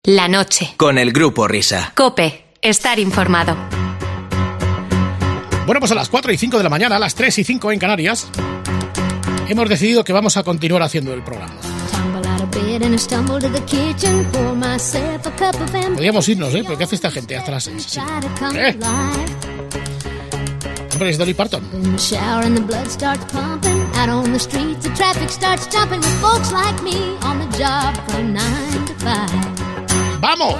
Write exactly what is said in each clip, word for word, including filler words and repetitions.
La noche. Con el Grupo Risa. COPE. Estar informado. Bueno, pues a las cuatro y cinco de la mañana, a las tres y cinco en Canarias, hemos decidido que vamos a continuar haciendo el programa. Podríamos irnos, ¿eh? ¿Pero qué hace esta gente hasta las seis? Sí. ¿Eh? Hombre, es Dolly Parton. ¡Vamos!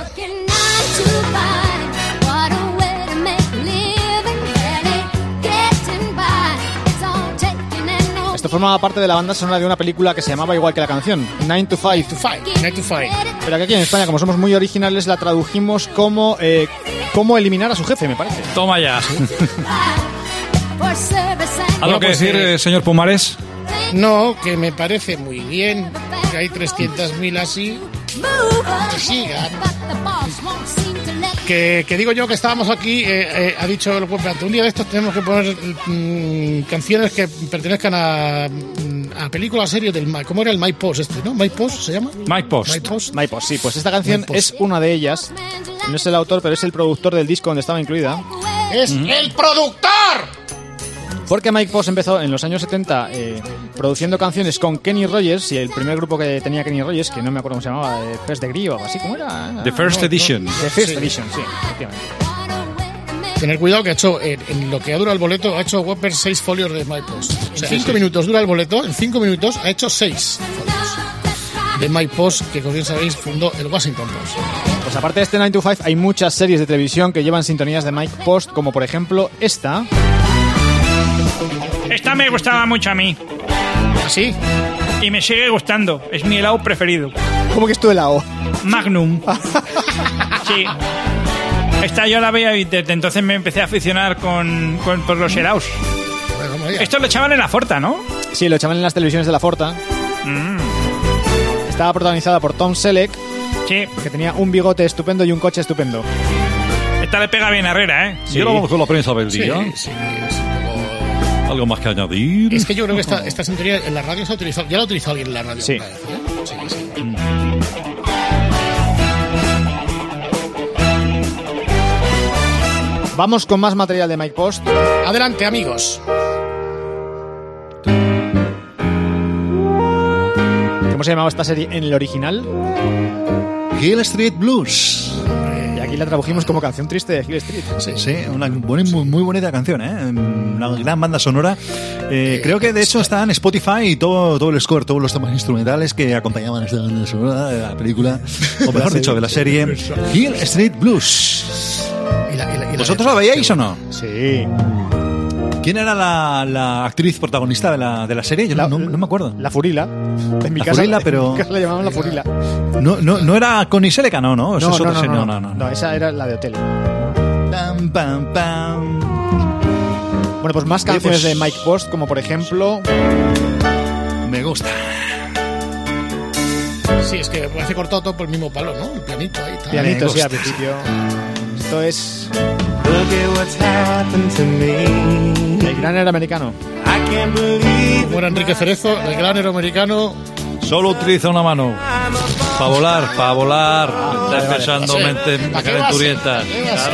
Esto formaba parte de la banda sonora de una película que se llamaba igual que la canción, nine to five. nine to five. Pero que aquí en España, como somos muy originales, la tradujimos como eh, cómo eliminar a su jefe, me parece. Toma ya. ¿Algo que pues, decir, eh, señor Pumares? No, que me parece muy bien que hay trescientas mil así. Que sigan. Que, que digo yo que estábamos aquí, eh, eh, ha dicho el Puente, un día de estos tenemos que poner mm, canciones que pertenezcan a, a películas, series del... ¿Cómo era el My Post este, no? ¿My Post se llama? My Post. My Post. My Post, sí, pues esta canción es una de ellas. No es el autor, pero es el productor del disco donde estaba incluida. ¡Es mm-hmm. el productor! Porque Mike Post empezó en los años setenta eh, produciendo canciones con Kenny Rogers, y el primer grupo que tenía Kenny Rogers, que no me acuerdo cómo se llamaba, eh, First Degree o algo así, ¿cómo era? The First no, Edition. No, The First sí. Edition, sí, efectivamente. Tener cuidado que ha hecho, en, en lo que ha durado el boleto, ha hecho Whopper seis folios de My Post. O sea, en cinco sí. minutos dura el boleto, en cinco minutos ha hecho seis folios de My Post, que como bien sabéis fundó el Washington Post. Pues aparte de este nine to five, hay muchas series de televisión que llevan sintonías de Mike Post, como por ejemplo esta. Esta me gustaba mucho a mí. ¿Así? Y me sigue gustando. Es mi helado preferido. ¿Cómo que es tu helado? Magnum. Sí. Esta yo la veía y desde entonces me empecé a aficionar con, con por los helados. Bueno, esto lo echaban en la Forta, ¿no? Sí, lo echaban en las televisiones de la Forta. Mm. Estaba protagonizada por Tom Selleck. Sí. Que tenía un bigote estupendo y un coche estupendo. Esta le pega bien a Herrera, ¿eh? Sí. Y ahora vamos con la prensa del día. Sí, sí, sí. ¿Algo más que añadir? Es que yo creo que esta, esta sintonía en la radio se ha utilizado. Ya la ha utilizado alguien en la radio. Sí. Vez, ¿eh? Sí, sí. Mm. Vamos con más material de Mike Post. Adelante, amigos. ¿Cómo se llamaba esta serie en el original? Hill Street Blues. Aquí la tradujimos como canción triste de Hill Street. Sí, sí, una muy, muy bonita canción, ¿eh? Una gran banda sonora. Eh, creo que de hecho está en Spotify y todo, todo el score, todos los temas instrumentales que acompañaban esta banda sonora de la película, o mejor dicho, de la serie Hill Street Blues. ¿Y la, y la, y la ¿Vosotros la veíais o no? Sí. ¿Quién era la, la actriz protagonista de la, de la serie? Yo la, no, no me acuerdo. La Furila. En mi la casa, Furila, pero... En mi casa la llamaban la Furila. No, no, no era Connie Seleca, no, ¿no? Eso no, es no, otra no, serie. no, No, no, no. No, esa era la de Hotel. Pam, pam, pam. Bueno, pues más canciones Oye, pues... de Mike Post, como por ejemplo... Me gusta. Sí, es que parece cortado todo por el mismo palo, ¿no? El pianito ahí. Tal. Pianito, sí, al principio. Esto es... El granero americano. Como era Enrique Cerezo, el granero americano. Solo utiliza una mano. Para volar, para volar. Ah, Estás vale, pensando vale. mente calenturientas. Claro.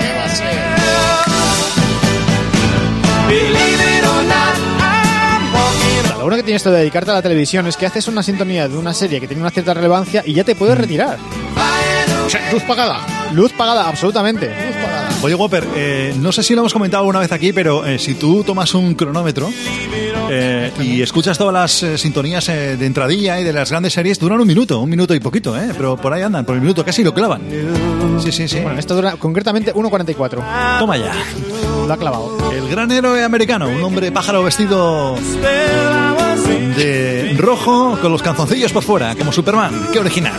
Lo bueno que tienes esto de dedicarte a la televisión es que haces una sintonía de una serie que tiene una cierta relevancia y ya te puedes retirar. O sea, luz pagada. Luz pagada, absolutamente. Luz pagada. Oye, Whopper, eh, no sé si lo hemos comentado alguna vez aquí, pero eh, si tú tomas un cronómetro eh, y escuchas todas las eh, sintonías eh, de entradilla y de las grandes series, duran un minuto, un minuto y poquito, ¿eh? Pero por ahí andan, por el minuto casi lo clavan. Sí, sí, sí. Bueno, esto dura concretamente uno cuarenta y cuatro. Toma ya. Lo ha clavado. El gran héroe americano, un hombre pájaro vestido de rojo con los calzoncillos por fuera, como Superman. ¡Qué original!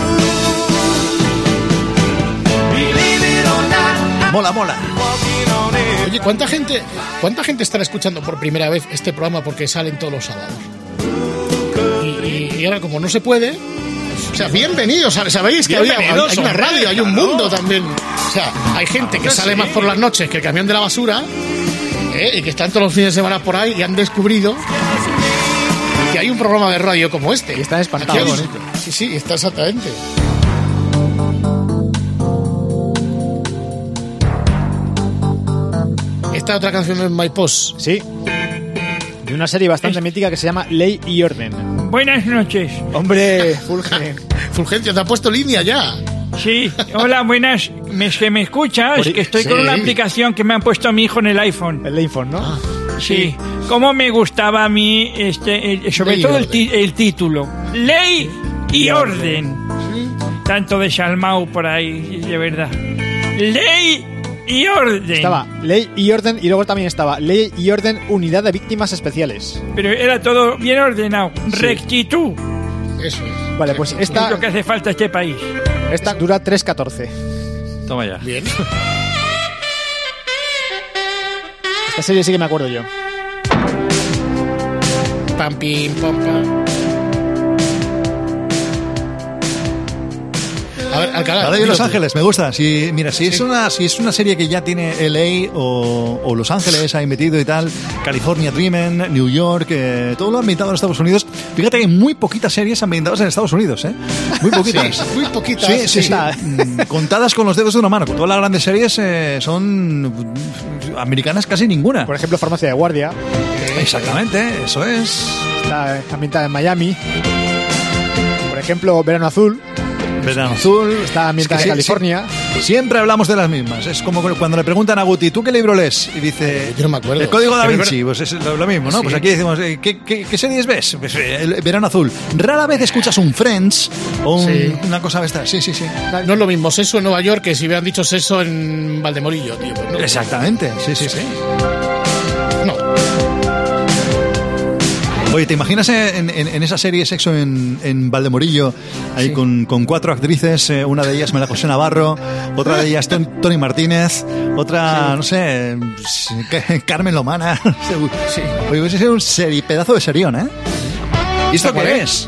Mola, mola. Oye, ¿cuánta gente, ¿cuánta gente estará escuchando por primera vez este programa porque salen todos los sábados? Y, y, y ahora, como no se puede... O sea, bienvenidos, ¿sabéis? Que había, hay, hay una radio, hay un mundo también. O sea, hay gente que sale más por las noches que el camión de la basura, ¿eh? Y que están todos los fines de semana por ahí y han descubrido que hay un programa de radio como este. Y están espantados. Sí, sí, está exactamente. esta otra canción de My Post. Sí. De una serie bastante es... mítica que se llama Ley y Orden. Buenas noches. Hombre, Fulgen. Fulgencio, te ha puesto línea ya. Sí, hola, buenas. ¿Me, que me escuchas? Por... Que estoy sí. con una aplicación que me han puesto a mi hijo en el iPhone. El iPhone, ¿no? Ah, sí. sí. Cómo me gustaba a mí, este, el, sobre Ley todo el, ti, el título. Ley y Orden. ¿Sí? Tanto de Salmau por ahí, de verdad. Ley y Orden. Estaba Ley y Orden y luego también estaba Ley y Orden Unidad de Víctimas Especiales. Pero era todo bien ordenado. Sí. Rectitud. Eso es. Vale, pues esta... Es lo que hace falta a este país. Esta dura tres catorce. Toma ya. Bien. Esta serie sí que me acuerdo yo. Pam, pim, pam, pam. A ver, Alcalá. Ahora de Los Ángeles, me gusta. Si, mira, si, sí. es una, si es una serie que ya tiene L A o, o Los Ángeles ahí metido y tal, California Dreaming, New York, eh, todo lo ambientado en Estados Unidos. Fíjate que hay muy poquitas series ambientadas en Estados Unidos, ¿eh? Muy poquitas. Sí, muy poquitas. Sí, sí, sí. sí. Contadas con los dedos de una mano. Todas las grandes series eh, son americanas casi ninguna. Por ejemplo, Farmacia de Guardia. Exactamente, eso es. Está ambientada en Miami. Por ejemplo, Verano Azul. Verano Azul. Está ambientada es que en sí, California. Sí. Siempre hablamos de las mismas. Es como cuando le preguntan a Guti, ¿tú qué libro lees? Y dice... Yo no me acuerdo. El Código Da Vinci. Pues es lo, lo mismo, ¿no? Sí. Pues aquí decimos, ¿qué, qué, qué series ves? Pues el Verano Azul. Rara vez escuchas un Friends o un, sí. una cosa de esta. Sí, sí, sí. No es lo mismo Seso en Nueva York que si hubieran dicho Seso en Valdemorillo, tío. Pues no. Exactamente. Sí, sí, sí. No. Oye, ¿te imaginas en, en, en esa serie Sexo en, en Valdemorillo, ahí sí. con, con cuatro actrices, eh, una de ellas María José Navarro, otra de ellas Tony, Tony Martínez, otra, sí. no sé, Carmen Lomana? Sí. Oye, hubiese sido un seri, pedazo de serión, ¿eh? ¿Y esto qué es?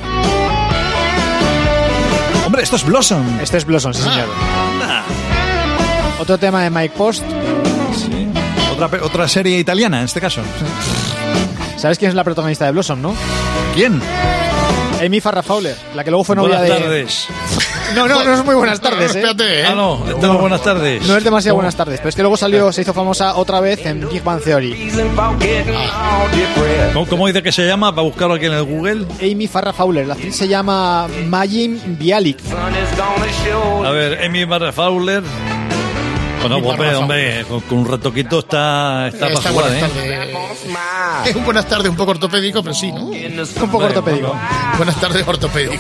Hombre, esto es Blossom. Esto es Blossom, sí, ah. señor. Ah. Otro tema de Mike Post. Sí. Otra, otra serie italiana, en este caso. ¿Sabes quién es la protagonista de Blossom, no? ¿Quién? Amy Farrah Fowler, la que luego fue novia buenas de... Tardes. No, no, no es muy buenas tardes, ¿eh? Espérate, ¿eh? Ah, no, no, no, buenas tardes. No es demasiado buenas tardes, pero es que luego salió, se hizo famosa otra vez en Big Bang Theory. Ah. ¿Cómo, ¿Cómo dice que se llama? Para buscarlo aquí en el Google. Amy Farrah Fowler, la actriz se llama Mayim Bialik. A ver, Amy Farrah Fowler... Bueno, hombre, hombre, con, con un retoquito está, está, está para jugar, ¿eh? Es un buenas tardes un poco ortopédico, pero sí, ¿no? Un poco ortopédico. Buenas tardes ortopédico.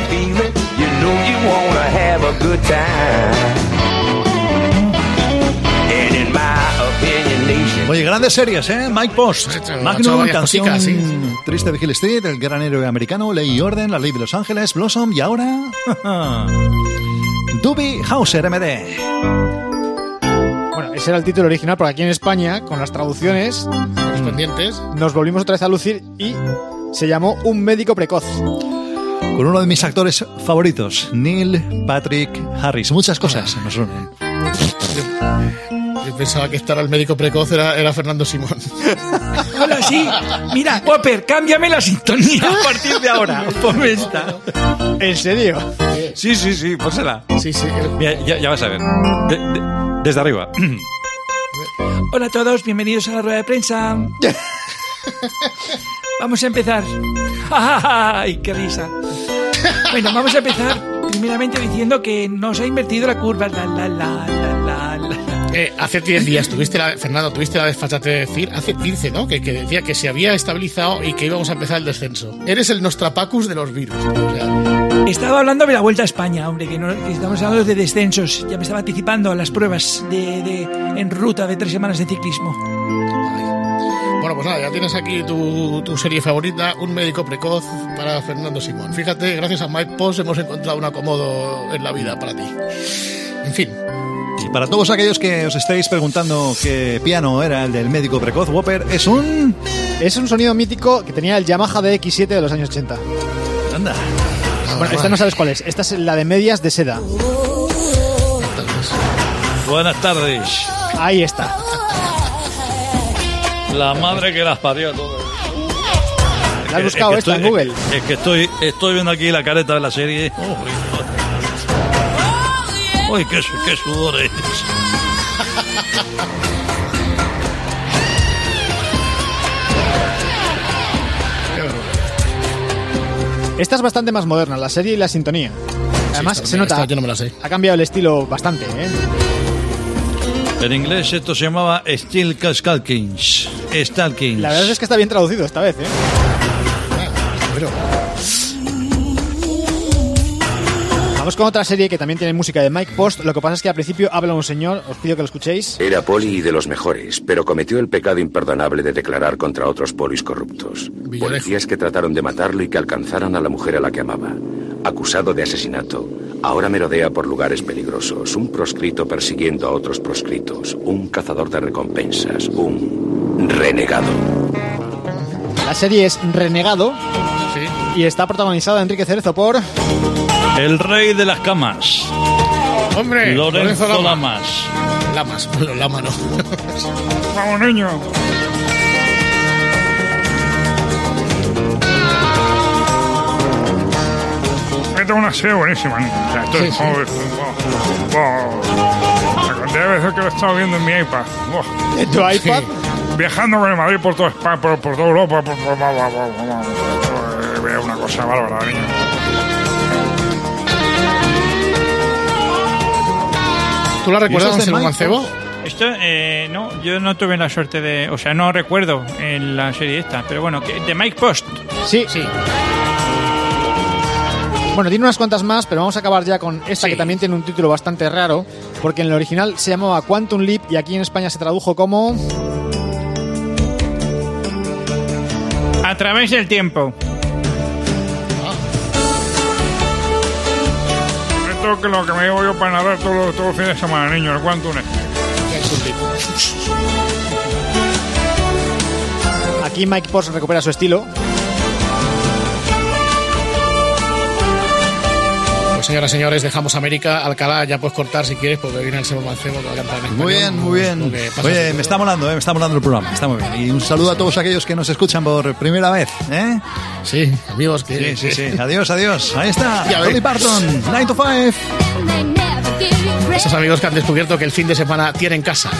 Oye, grandes series, ¿eh? Mike Post, Magnum, canción cositas, sí. Triste de Hill Street, El gran héroe americano, Ley y Orden, La ley de Los Ángeles, Blossom y ahora... Doobie Hauser, M D. Bueno, ese era el título original, porque aquí en España, con las traducciones correspondientes, nos volvimos otra vez a lucir y se llamó Un médico precoz. Con uno de mis actores favoritos, Neil Patrick Harris. Muchas cosas nos unen. Yo, yo pensaba que estar al médico precoz era, era Fernando Simón. Hola, sí. Mira, Whopper, cámbiame la sintonía a partir de ahora. Ponme esta. ¿En serio? Sí, sí, sí, pónsela. Sí, sí. Mira, ya, ya vas a ver. De, de, desde arriba. Hola a todos, bienvenidos a la rueda de prensa. Vamos a empezar. ¡Ay, qué risa! Bueno, vamos a empezar primeramente diciendo que nos ha invertido la curva. La, la, la, la, la. Eh, hace diez días tuviste la, Fernando, tuviste la desfachate de decir, hace quince, ¿no? Que, que decía que se había estabilizado y que íbamos a empezar el descenso. Eres el Nostrapacus de los virus. O sea, estaba hablando de la Vuelta a España, hombre, que, no, que estamos hablando de descensos. Ya me estaba anticipando a las pruebas de, de, en ruta de tres semanas de ciclismo. Bueno, pues nada, ya tienes aquí tu, tu serie favorita, Un médico precoz para Fernando Simón. Fíjate, gracias a Mike Post hemos encontrado un acomodo en la vida para ti. En fin. Y para todos aquellos que os estáis preguntando qué piano era el del médico precoz, Whopper, es un... Es un sonido mítico que tenía el Yamaha D X siete de los años ochenta. Anda. Bueno, esta no sabes cuál es. Esta es la de medias de seda. Buenas tardes. Ahí está. La madre que las parió todas. ¿La has buscado es que esta estoy, en Google? Es, es que estoy, estoy viendo aquí la careta de la serie. Uy, qué, qué sudores. Esta es bastante más moderna, la serie y la sintonía. Además, sí, se nota, esta yo no me la sé. Ha cambiado el estilo bastante, ¿eh? En inglés esto se llamaba Steel Stalkings. Stalkings. La verdad es que está bien traducido esta vez, ¿eh? Bueno. Vamos con otra serie que también tiene música de Mike Post. Lo que pasa es que al principio habla un señor, os pido que lo escuchéis. Era poli y de los mejores, pero cometió el pecado imperdonable de declarar contra otros polis corruptos. Villarejo. Policías que trataron de matarlo y que alcanzaran a la mujer a la que amaba. Acusado de asesinato, ahora merodea por lugares peligrosos, un proscrito persiguiendo a otros proscritos, un cazador de recompensas, un renegado. La serie es Renegado Sí. y está protagonizada Enrique Cerezo por... El rey de las camas. Hombre, Lorenzo, Lorenzo Lama. Lamas. Lamas, bueno, Lama no. Vamos, niño. Esta es una serie buenísima, niño. O sea, esto es Sí, sí. como- wow. La cantidad de veces que lo he estado viendo en mi iPad. Wow. ¿En tu iPad? Viajando con el Madrid por toda España, por, por toda Europa, por, por, por, por, por, por, por, es una cosa bárbara, niño. ¿Tú la recuerdas, ¿Y eso es de Anselmo Mike Mancebo? Esto, eh, no, yo no tuve la suerte de... O sea, no recuerdo en la serie esta, pero bueno, que, de Mike Post. Sí. Sí. Bueno, tiene unas cuantas más, pero vamos a acabar ya con esta Sí. que también tiene un título bastante raro, porque en el original se llamaba Quantum Leap y aquí en España se tradujo como... A través del tiempo. Esto es lo que me llevo yo para nadar todos los, todos los fines de semana, niño. ¿El cuánto es? Aquí Mike Post recupera su estilo. Pues señoras y señores, dejamos América. Alcalá, ya puedes cortar si quieres, porque viene Anselmo Mancebo que va a cantar en español. Muy bien, muy bien. Lo que pasa Oye, es que- me está molando, ¿eh? Me está molando el programa. Está muy bien. Y un saludo a todos aquellos que nos escuchan por primera vez, ¿eh? Sí, amigos, que... Sí, sí, sí. Adiós, adiós. Ahí está. Ya Dolly ves. Parton, nine to five. Esos amigos que han descubierto que el fin de semana tienen casa.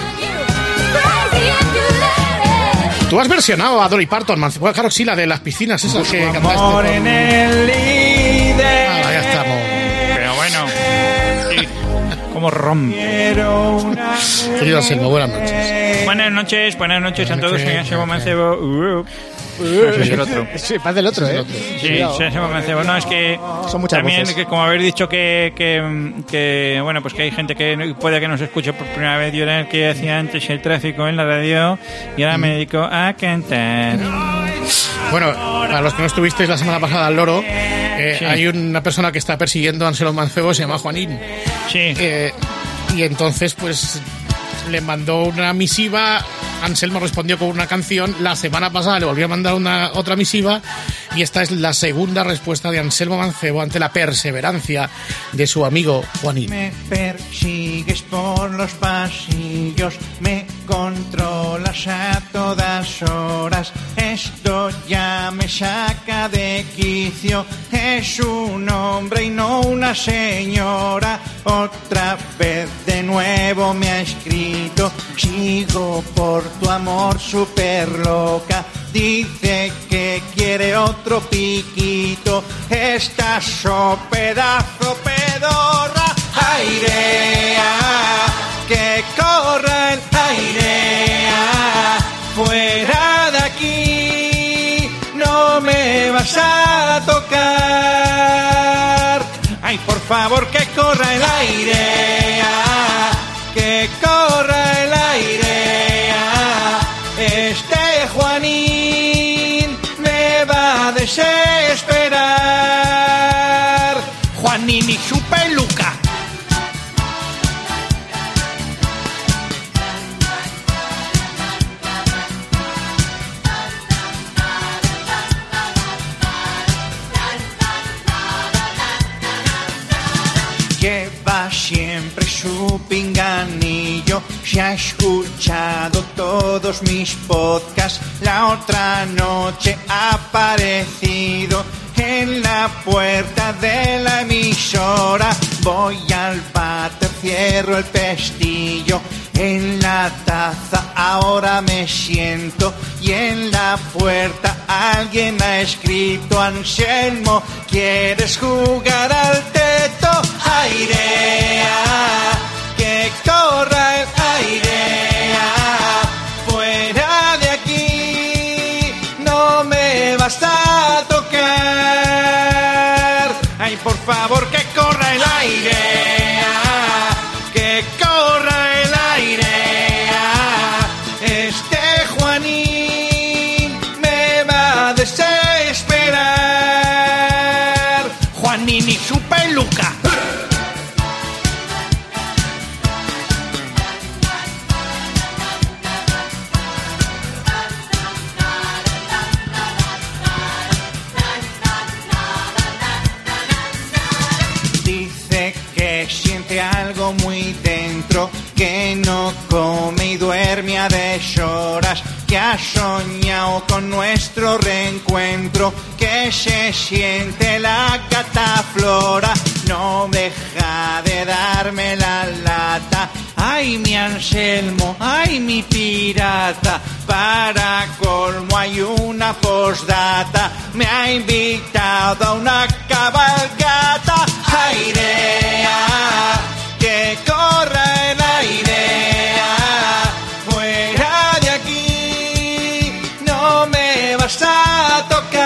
Tú has versionado a Dolly Parton, Mancebo. Bueno, claro, sí, la de las piscinas, esas que cantaste. Amor en el líder. Ah, ya estamos. Pero bueno. Sí. Como rom. Querido Anselmo, buenas noches. Buenas noches, buenas noches a todos. Soy noches. Anselmo Mancebo. Uh, soy el otro. Sí, parece el otro, ¿eh? Sí, soy Anselmo Mancebo. No, es que Son muchas también, voces. que como habéis dicho que, que, que, bueno, pues que hay gente que puede que nos escuche por primera vez. Yo era el que hacía antes el tráfico en la radio y ahora me dedico a cantar. Bueno, para los que no estuvisteis la semana pasada al loro, eh, Sí. hay una persona que está persiguiendo a Anselmo Mancebo, se llama Juanín. Sí. Eh, y entonces, pues, le mandó una misiva. Anselmo respondió con una canción. La semana pasada le volvió a mandar una otra misiva. Y esta es la segunda respuesta de Anselmo Mancebo ante la perseverancia de su amigo Juanín. Me persigues por los pasillos, me controlas a todas horas. Esto ya me saca de quicio. Es un hombre y no una señora. Otra vez de nuevo me ha escrito. Sigo por tu amor súper loca. Dice que quiere otro piquito. Estás oh pedazo pedorra. Airea, que corra el airea. Fuera de aquí, no me vas a tocar. Ay, por favor, que corra el airea. Que corra el airea. Este Juanín me va a desesperar. Juanín y su peluca. Lleva siempre su pinganillo. Se ha escuchado todos mis podcasts. La otra noche ha aparecido en la puerta de la emisora. Voy al váter cierro el pestillo. En la taza ahora me siento y en la puerta alguien ha escrito: Anselmo, ¿quieres jugar al teto? Airea, que corra el airea, fuera de aquí no me vas a tocar. Ay, por favor, que corra el airea, que corra el airea. Este Juanín me va a desesperar. Juanín y su peluca. Algo muy dentro, que no come y duerme a deshoras, que ha soñado con nuestro reencuentro, que se siente la cataflora, no deja de darme la lata. Ay, mi Anselmo, ay, mi pirata, para colmo hay una postdata, me ha invitado a una cabalgata. Airea, que corra el airea, fuera de aquí no me vas a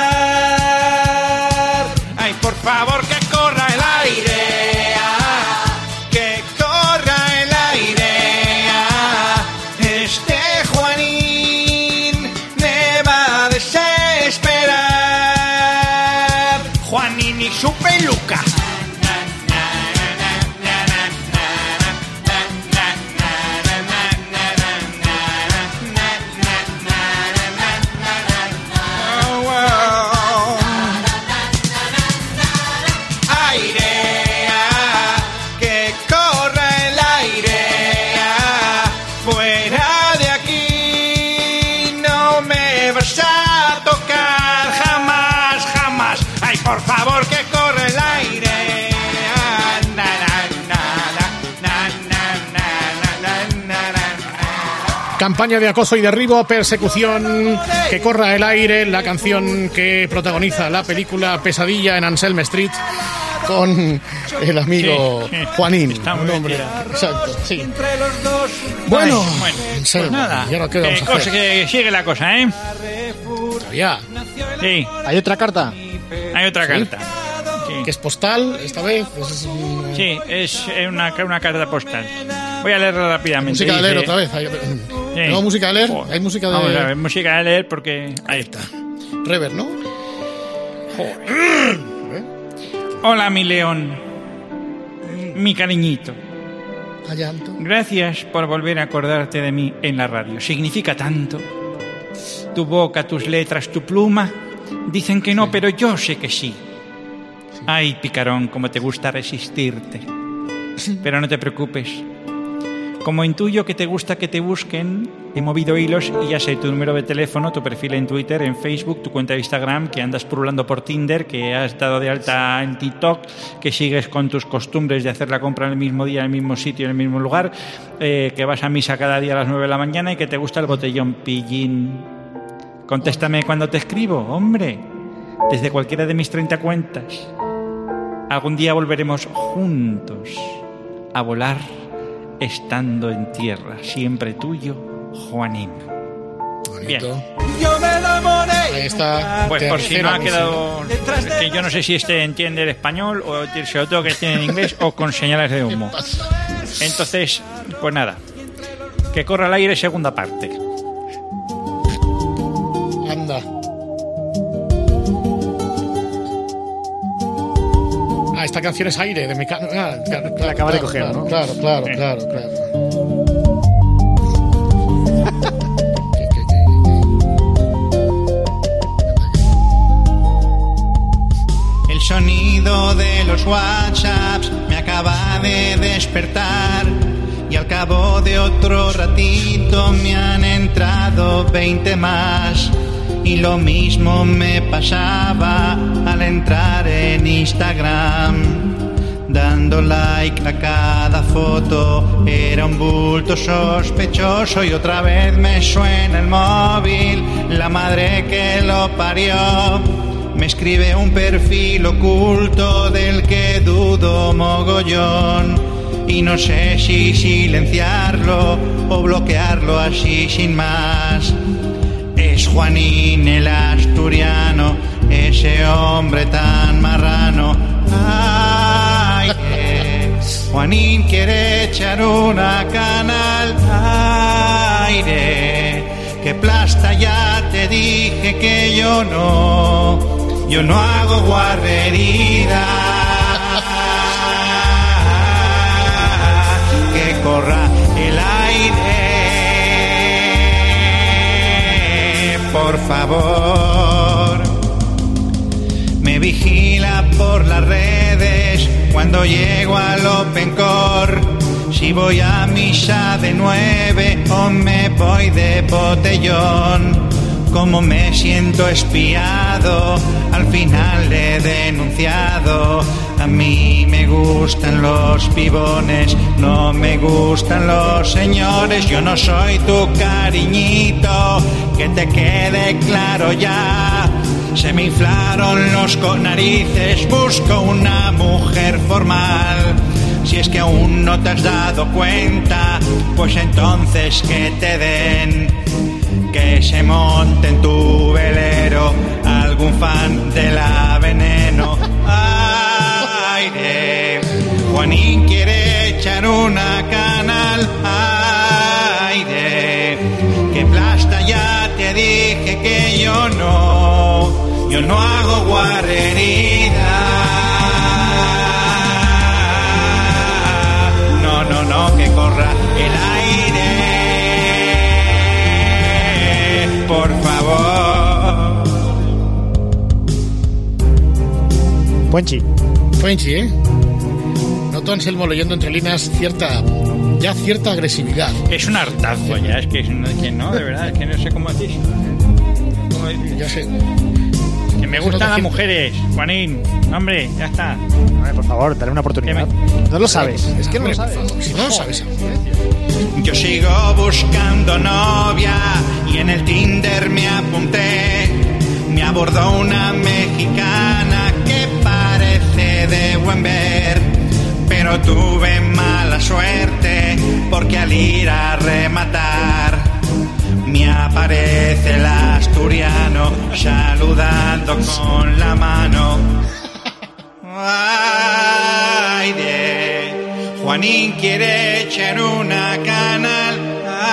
tocar. Ay, por favor, que corra el airea, que corra el airea. Este Juanín me va a desesperar. Juanín y su peluca. Por favor, que corre el aire. Na, na, na, na, na, na, na, na. Campaña de acoso y derribo, persecución, que corra el aire, la canción que protagoniza la película Pesadilla en Anselm Street con el amigo sí, Juanín. Está muy nombre. bien. Exacto, sí. Entre los dos. Bueno, Ay, bueno Anselmo, pues nada, ¿y ahora qué vamos que, a hacer? cosa, que sigue la cosa, ¿eh? Todavía. Sí, ¿Hay otra carta? hay otra ¿Sí? carta. Sí. Que es postal, esta vez. Pues es un- Sí, es una, una carta postal. Voy a leerla rápidamente. música de leer Dice- otra vez. Hay, Sí. ¿Tengo música de leer? Joder. Hay música de... Vamos a ver, música de leer porque... Ahí está. Rever, ¿no? Hola, mi león. Mi cariñito. Allanto. Gracias por volver a acordarte de mí en la radio. Significa tanto. Tu boca, tus letras, tu pluma. Dicen que no, pero yo sé que sí. Ay, picarón, cómo te gusta resistirte. Pero no te preocupes. Como intuyo que te gusta que te busquen, he movido hilos y ya sé tu número de teléfono, tu perfil en Twitter, en Facebook, tu cuenta de Instagram, que andas purulando por Tinder, que has dado de alta en TikTok, que sigues con tus costumbres de hacer la compra en el mismo día, en el mismo sitio, en el mismo lugar, eh, que vas a misa cada día a las nueve de la mañana y que te gusta el botellón pillín. Contéstame cuando te escribo, hombre, desde cualquiera de mis treinta cuentas. Algún día volveremos juntos a volar estando en tierra. Siempre tuyo, Juanín. Bien. Yo me enamoré. Ahí está. Pues por si no ha Tercera quedado... Que yo no sé si este entiende el español o si lo tengo que entiende en inglés o con señales de humo. Entonces, pues nada. Que corra al aire, segunda parte. música. Anda. Ah, esta canción es Aire de Mecano. Ah, claro, claro, La acaba de claro, coger, claro, ¿no? Claro, claro, Sí. claro, claro. El sonido de los WhatsApps me acaba de despertar y al cabo de otro ratito me han entrado veinte más. Y lo mismo me pasaba al entrar en Instagram. dando like a cada foto. Era un bulto sospechoso y otra vez me suena el móvil. La madre que lo parió me escribe un perfil oculto del que dudo mogollón. Y no sé si silenciarlo o bloquearlo así sin más. Es Juanín el asturiano, ese hombre tan marrano. Ay, eh. Juanín quiere echar una cana al aire. Que plasta, ya te dije que yo no, yo no hago guarrería. Que corra el aire, por favor. Me vigila por las redes cuando llego al Open Core. Si voy a misa de nueve o me voy de botellón. Como me siento espiado, al final le he denunciado. A mí me gustan los pibones, no me gustan los señores. Yo no soy tu cariñito, que te quede claro ya. Se me inflaron los narices, busco una mujer formal. Si es que aún no te has dado cuenta, pues entonces que te den, que se monte en tu velero algún fan de la Veneno. Aire, Juanín quiere echar una cana al aire. Que plasta, ya te dije que yo no, yo no hago guarrería. No, no, no, que corra el aire, por favor. Fuenchi. Fuenchi, ¿eh? Noto Anselmo leyendo entre líneas cierta, ya cierta agresividad. Es un hartazo ya, es que, es que no, de verdad, es que no sé cómo decir. Ya sé. Que me gustan las mujeres, Juanín. Hombre, ya está. Hombre, por favor, dale una oportunidad. No lo sabes, es que no lo sabes. Si no lo sabes. Yo sigo buscando novia y en el Tinder me apunté. Me abordó una mexicana que parece de buen ver, pero tuve mala suerte porque al ir a rematar me aparece el asturiano saludando con la mano. Aire, Juanín quiere echar una cana al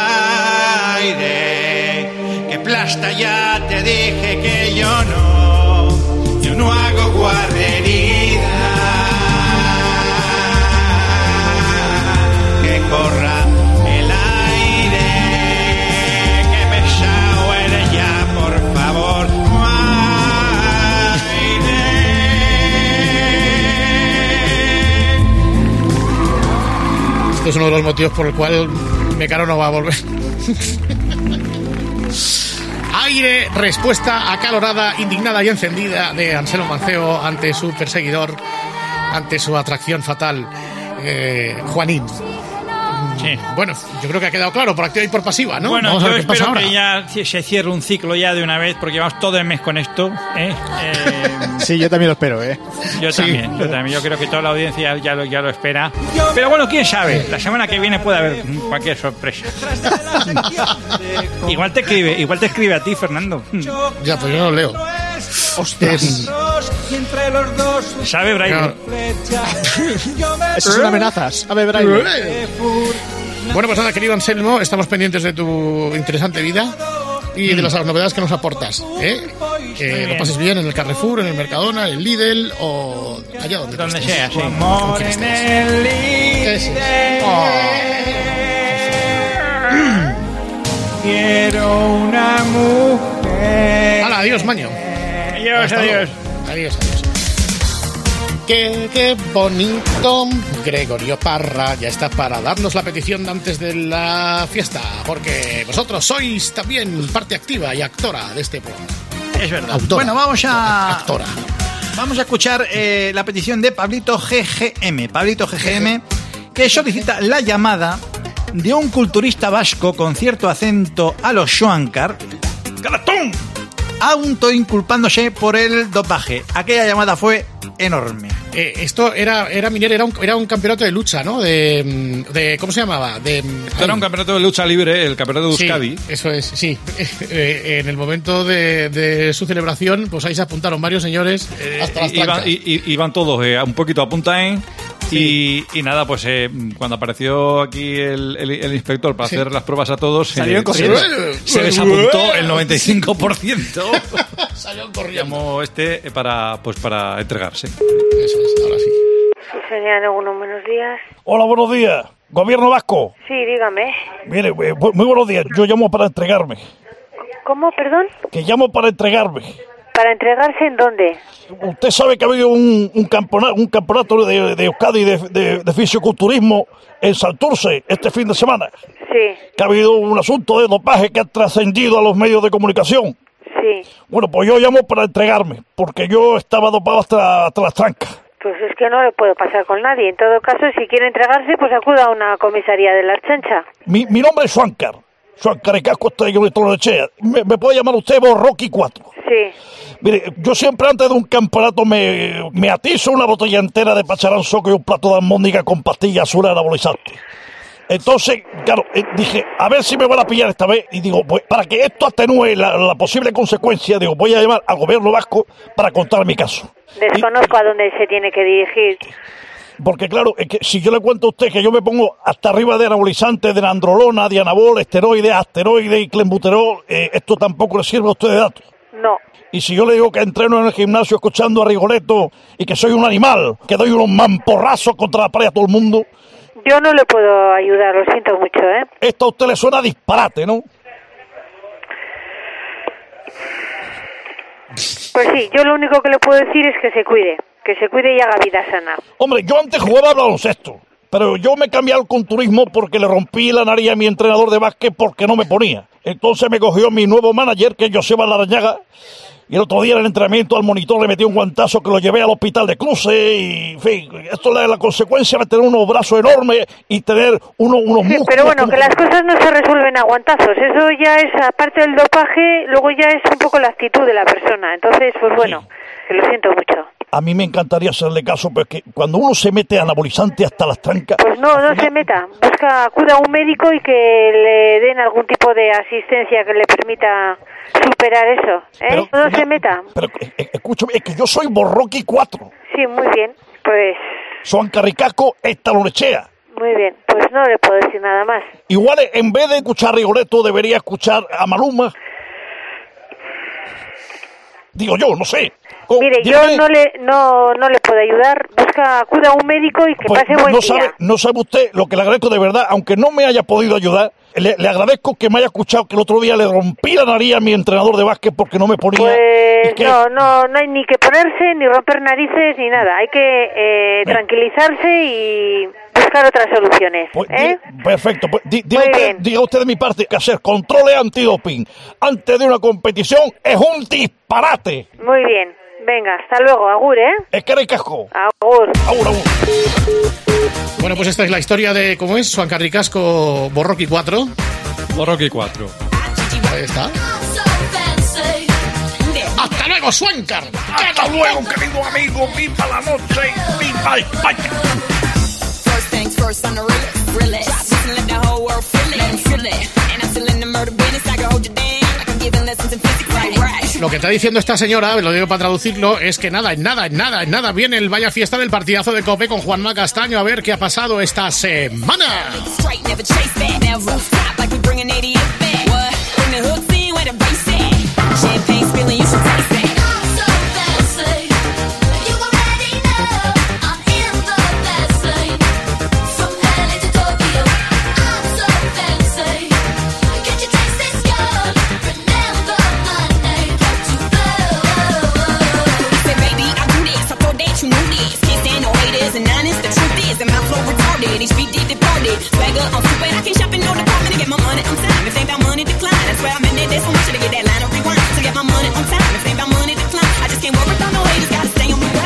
aire. Que plasta, ya te dije que yo no, yo no hago guarrería. Que corra el aire, que pesado eres ya, por favor. Este es uno de los motivos por el cual Mecano no va a volver. Aire, respuesta acalorada, indignada y encendida de Anselmo Mancebo ante su perseguidor, ante su atracción fatal, eh, Juanín. Sí. Bueno, yo creo que ha quedado claro por activa y por pasiva, ¿no? Bueno, vamos a yo ver qué pasa espero ahora. que ya se cierre un ciclo ya de una vez, porque llevamos todo el mes con esto, ¿eh? Eh, Sí, yo también lo espero, ¿eh? yo Sí. también, yo también. Yo creo que toda la audiencia ya lo, ya lo espera. Pero bueno, quién sabe, la semana que viene puede haber cualquier sorpresa. Igual te escribe, igual te escribe a ti, Fernando. Ya, pues yo no lo leo. Ostras. ¿Sabe, Brian? Eso son amenazas. A ver, Brian. Bueno, pues nada, querido Anselmo, estamos pendientes de tu interesante vida y de las novedades que nos aportas, ¿eh? Que lo pases bien en el Carrefour, en el Mercadona, en el Lidl o allá donde, Donde estés. sea, sí. Con quien estés. Eso es. Oh. Quiero una mujer. Hala, adiós, Maño. Adiós, Hasta adiós. luego. Adiós, adiós. Qué, qué bonito. Gregorio Parra ya está para darnos la petición antes de la fiesta, porque vosotros sois también parte activa y actora de este programa. Es verdad. Autora. Bueno, vamos a... Actora. Vamos a escuchar eh, la petición de Pablito G G M. Pablito G G M, que solicita la llamada de un culturista vasco con cierto acento a los Schwankar, ¡Calatón!, autoinculpándose por el dopaje. Aquella llamada fue enorme. Eh, esto era era minero, era un, era un campeonato de lucha, ¿no? De, de ¿cómo se llamaba? De, Esto era un campeonato de lucha libre, el campeonato de Euskadi. Sí, eso es, sí. Eh, en el momento de, de su celebración, pues ahí se apuntaron varios señores hasta las iban, i, i, iban todos eh, un poquito a punta en... Sí. Y, y nada, pues eh, cuando apareció aquí el, el, el inspector para sí. hacer las pruebas a todos, eh, se, se les apuntó el noventa y cinco por ciento. Salieron corriendo. Llamó este para, pues para entregarse. Eso es, ahora sí. Sí, señor, algunos buenos días. Hola, buenos días. ¿Gobierno vasco? Sí, dígame. Mire, muy buenos días. Yo llamo para entregarme. ¿Cómo, perdón? Que llamo para entregarme. ¿Para entregarse en dónde? Usted sabe que ha habido un, un campeonato, un campeonato de, de Euskadi de, de, de fisiculturismo en Santurce este fin de semana. Sí. Que ha habido un asunto de dopaje que ha trascendido a los medios de comunicación. Sí. Bueno, pues yo llamo para entregarme, porque yo estaba dopado hasta, hasta las trancas. Pues es que no le puedo pasar con nadie. En todo caso, si quiere entregarse, pues acuda a una comisaría de la Archancha. Mi, mi nombre es Schwankar. Schwankar y Casco, estoy en el Echea. Me, me puede llamar usted Borroqui cuatro. Sí. Mire, yo siempre antes de un campeonato me, me atizo una botella entera de pacharán soco y un plato de almóndiga con pastillas azul anabolizante. Entonces, claro, eh, dije, a ver si me van a pillar esta vez. Y digo, pues para que esto atenúe la, la posible consecuencia, digo, voy a llamar al gobierno vasco para contar mi caso. Desconozco y, a dónde se tiene que dirigir. Porque claro, es que si yo le cuento a usted que yo me pongo hasta arriba de anabolizantes, de nandrolona, dianabol, esteroides, asteroides y clenbuterol, eh, esto tampoco le sirve a usted de datos. No. Y si yo le digo que entreno en el gimnasio escuchando a Rigoletto y que soy un animal, que doy unos mamporrazos contra la pared a todo el mundo... Yo no le puedo ayudar, lo siento mucho, ¿eh? Esto a usted le suena disparate, ¿no? Pues sí, yo lo único que le puedo decir es que se cuide, que se cuide y haga vida sana. Hombre, yo antes jugaba al baloncesto, pero yo me cambié al culturismo porque le rompí la nariz a mi entrenador de básquet porque no me ponía. Entonces me cogió mi nuevo manager, que es Joseba Larrañaga, y el otro día en el entrenamiento al monitor le metí un guantazo que lo llevé al hospital de Cruces y, en fin, esto es la, la consecuencia de tener unos brazos enormes y tener uno, unos sí, músculos... Pero bueno, como... que las cosas no se resuelven a guantazos, eso ya es, aparte del dopaje, luego ya es un poco la actitud de la persona, entonces, pues bueno, sí. Que lo siento mucho. A mí me encantaría hacerle caso, porque cuando uno se mete anabolizante hasta las trancas... Pues no, no se meta. Busca, acuda a un médico y que le den algún tipo de asistencia que le permita superar eso. ¿Eh? Pero, no, no se meta. Pero escúchame, es que yo soy Borroqui cuatro. Sí, muy bien. Pues... Schwankar y Casco, esta lo Echea. Muy bien, pues no le puedo decir nada más. Igual, en vez de escuchar a Rigoletto, debería escuchar a Maluma. Digo yo, no sé. Oh, Mire, dígame. yo no le no no le puedo ayudar. Busca, acuda a un médico y que pues pase buen no día. Sabe, no sabe usted lo que le agradezco de verdad, aunque no me haya podido ayudar. Le, le agradezco que me haya escuchado que el otro día le rompí la nariz a mi entrenador de básquet porque no me ponía. Pues que... no, no, no hay ni que ponerse, ni romper narices, ni nada. Hay que eh, tranquilizarse y buscar otras soluciones. Pues, ¿eh? di, perfecto. Pues, di, diga, usted, diga usted de mi parte que hacer controles antidoping antes de una competición es un disparate. Muy bien. Venga, hasta luego, agur, ¿eh? Es que era el casco. Agur. Agur, agur. Bueno, pues esta es la historia de, ¿cómo es? Schwankar y Casco, Borroqui cuatro. Borroqui cuatro. Ahí está. ¡Hasta luego, Schwankar! ¡Hasta luego, querido amigo! ¡Viva la noche! ¡Viva España! First things first on the realest. Just let the whole world feel it. Let 'em feel it. And I'm still in the murder business. I can hold you down. Like I'm giving lessons in physics. Right, right. Lo que está diciendo esta señora, lo digo para traducirlo, es que nada, en nada, en nada, en nada viene el vaya fiesta del partidazo de COPE con Juanma Castaño. A ver qué ha pasado esta semana. Swagger, I'm super, I can shop in no department to get my money on time. If ain't about money, decline. That's where I'm in it. There's so much to get that line of rewind. To get my money on time. If ain't about money, decline. I just can't worry about no haters. Gotta stay on my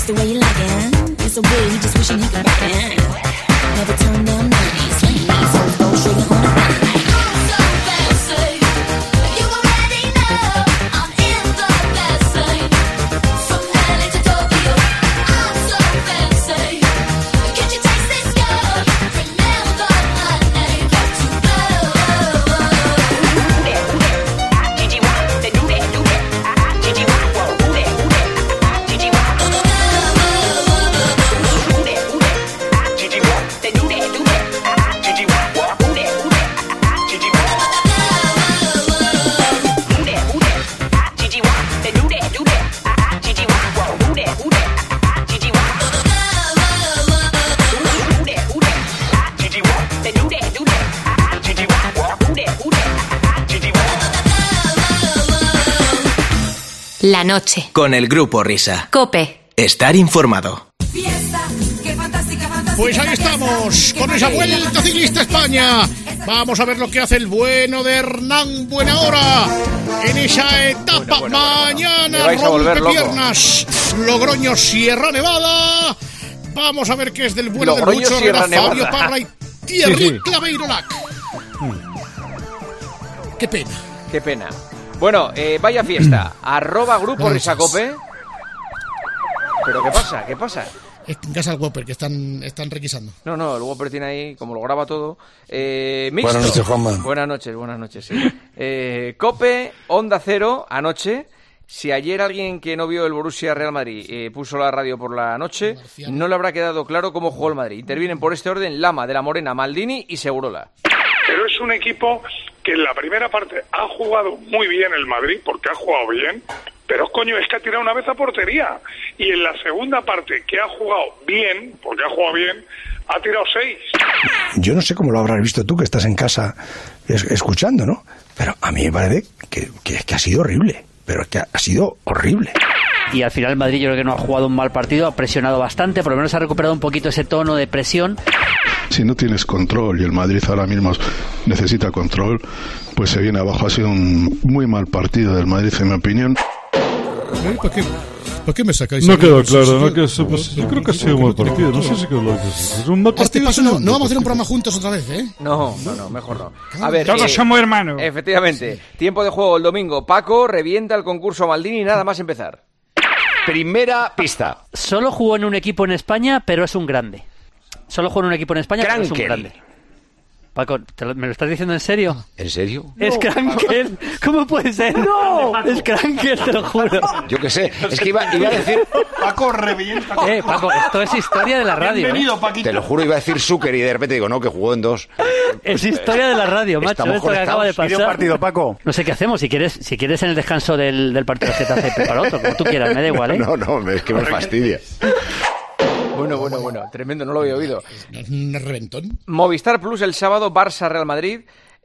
the way you like it. It's a way he just wishing he could rock it. Never turn down money, swing me, so go straight on the line. I'm so fancy, you already know. I'm in the best thing. From L A to Tokyo, I'm so fancy. Can't you taste this girl? Remember my name, got to blow. Gigi Wah, they do that, do that. Gigi Wah, whoa, do that, do that. Gigi Wah, do that, do that. Gigi Wah, they do that, do that. Gigi Wah, whoa, do that, do that. Gigi Wah, do that, do that. Gigi Wah, they do that, do that. Gigi Wah, whoa, do that, do that. Gigi Wah, do that, do that. Gigi Wah, they do that, do that. Gigi Wah, whoa, do that, do that. Gigi Wah. La noche. Con el Grupo Risa. Cope. Estar informado. Pues ahí estamos, con esa vuelta ciclista a España. Vamos a ver lo que hace el bueno de Hernán Buenahora en esa etapa mañana. Rompepiernas, Logroño, Sierra Nevada. Vamos a ver qué es del bueno del Logroño, Lucho Sierra Herrera, Fabio Nevada. Parra y Thierry Sí, sí. Claveirolac. Qué pena. Qué pena. Bueno, eh, vaya fiesta. Arroba Grupo Vamos. Risacope. ¿Pero qué pasa? ¿Qué pasa? Es en casa del Whopper, que están, están requisando. No, no, el Whopper tiene ahí, como lo graba todo. Eh, mixto. Buenas noches, Juanma. Buenas noches, buenas noches, sí. Eh, Cope, Onda Cero, anoche. Si ayer alguien que no vio el Borussia Real Madrid eh, puso la radio por la noche, no le habrá quedado claro cómo jugó el Madrid. Intervienen por este orden Lama, De la Morena, Maldini y Segurola. Pero es un equipo que en la primera parte ha jugado muy bien el Madrid, porque ha jugado bien, pero coño, es que ha tirado una vez a portería. Y en la segunda parte, que ha jugado bien, porque ha jugado bien, ha tirado seis. Yo no sé cómo lo habrás visto tú, que estás en casa es- escuchando, ¿no? Pero a mí me parece que, que, que ha sido horrible. Pero es que ha, ha sido horrible. Y al final el Madrid yo creo que no ha jugado un mal partido, ha presionado bastante, por lo menos ha recuperado un poquito ese tono de presión. Si no tienes control y el Madrid ahora mismo necesita control, pues se viene abajo. Ha sido un muy mal partido del Madrid, en mi opinión. ¿Por qué, ¿Por qué me sacáis? No a mí? quedó Pues, claro, sí, ¿no? sí, Que eso, pues, yo creo que ha sido un buen partido. No sé si quedó claro. Es un mal A este partido. paso sí, no, un no vamos a buen hacer un partido. programa juntos otra vez, ¿eh? No, no, no, mejor no. A ver, Todos eh, somos hermanos. Efectivamente. Tiempo de juego el domingo. Paco revienta el concurso Maldini nada más empezar. Primera pista. Solo jugó en un equipo en España, pero es un grande. Solo jugó en un equipo en España, pero es un Krankel. grande. Paco, ¿te lo- ¿me lo estás diciendo en serio? ¿En serio? Es Krankel. ¿Cómo puede ser? ¡No! Es Krankel, te lo juro. Yo qué sé. Es que iba, iba a decir... Paco revienta. Eh, Paco, esto es historia de la radio. Bienvenido, ¿eh? Paquito. Te lo juro, iba a decir Zucker y de repente digo, no, que jugó en dos. Es historia de la radio, macho. Estamos Esto que acaba de conectados. pasar. Video partido, Paco. No sé qué hacemos. Si quieres, si quieres en el descanso del, del partido que te hace prepara otro, como tú quieras, me da igual, ¿eh? No, no, es que me fastidia. Bueno, bueno, bueno. Tremendo, no lo había oído. Un reventón. Movistar Plus el sábado, Barça Real Madrid.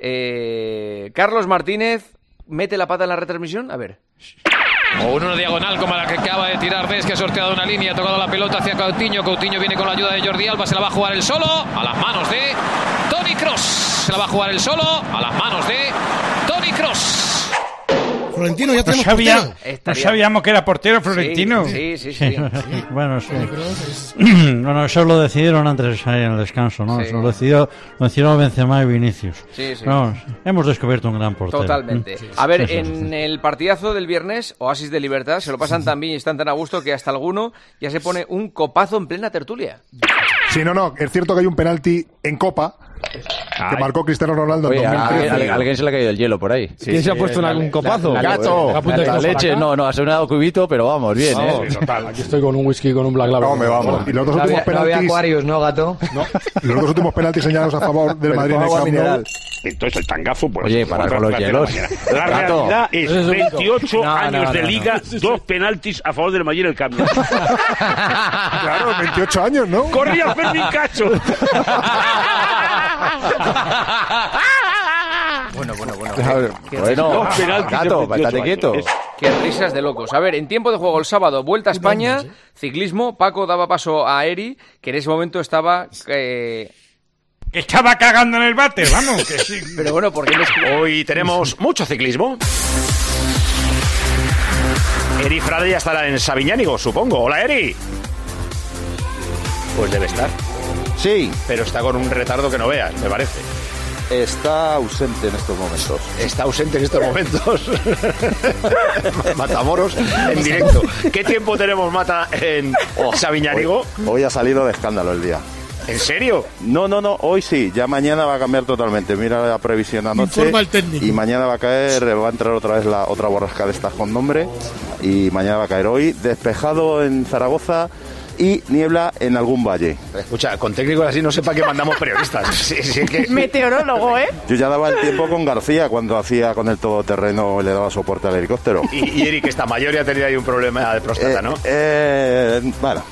Eh, Carlos Martínez mete la pata en la retransmisión. A ver. O una diagonal como la que acaba de tirar Des, que ha sorteado una línea, ha tocado la pelota hacia Coutinho. Coutinho viene con la ayuda de Jordi Alba, se la va a jugar el solo, a las manos de Toni Kroos. Se la va a jugar el solo, a las manos de Toni Kroos. Florentino, ya No, tenemos sabía, portero. no sabíamos que era portero Florentino. Sí, sí, sí. Sí, bueno, sí. Bueno, eso lo decidieron antes ahí en el descanso, ¿no? Sí. Eso lo decidió, lo decidieron Benzema y Vinicius. Sí, sí. Vamos, hemos descubierto un gran portero. Totalmente. ¿Mm? A ver, Sí, sí, en sí. el partidazo del viernes, Oasis de Libertad, se lo pasan tan bien y están tan a gusto que hasta alguno ya se pone un copazo en plena tertulia. Sí, no, no, es cierto que hay un penalti en Copa que marcó Cristiano Ronaldo en Oye, dos mil trece. a, a- a alguien se le ha caído el hielo por ahí. ¿Quién se ha puesto una- un copazo? La, la, ¡Gato! La, la- la leche, no, no, ha sonado cubito, pero vamos, bien, Vamos, ¿eh? sí, total. Aquí estoy con un whisky con un Black Label. Hombre, vamos. Y los dos No últimos había- no había penaltis. Aquarius, ¿no, gato? No. Y los dos últimos penaltis señalados a favor del Madrid en el Camp Nou. Entonces el tangazo, pues... Oye, para otra con los clase de hielos. la mañana. La Gato. realidad es Eso es un- veintiocho No, años no, de no, liga, no. dos penaltis a favor del Madrid en el cambio. Claro, veintiocho años, ¿no? Corría Fermín Cacho. Bueno, bueno, bueno. A ver, Qué- bueno, qué- gato, estate quieto. Qué risas de locos. A ver, en tiempo de juego el sábado, Vuelta a España, ciclismo. Paco daba paso a Eri, que en ese momento estaba... Eh... Estaba cagando en el váter, vamos. Que sí. Pero bueno, porque Hoy tenemos mucho ciclismo. Eri Frade ya estará en Sabiñánigo, supongo. Hola, Eri. Pues debe estar. Sí. Pero está con un retardo que no veas, me parece. Está ausente en estos momentos. Está ausente en estos momentos. Matamoros en directo. ¿Qué tiempo tenemos, Mata, en Oh, Sabiñánigo? Hoy, hoy ha salido de escándalo el día. ¿En serio? No, no, no, hoy sí, ya mañana va a cambiar totalmente. Mira la previsión anoche. Informa el técnico. Y mañana va a caer, va a entrar otra vez la otra borrasca de estas con nombre. Y mañana va a caer hoy, despejado en Zaragoza y niebla en algún valle. Escucha, con técnicos así no sé para qué mandamos periodistas. Sí, sí, que... Meteorólogo, ¿eh? Yo ya daba el tiempo con García cuando hacía con el todoterreno, le daba soporte al helicóptero. Y, y Eric, esta mayor ya tenía ahí un problema de próstata, Eh, ¿no? eh, bueno.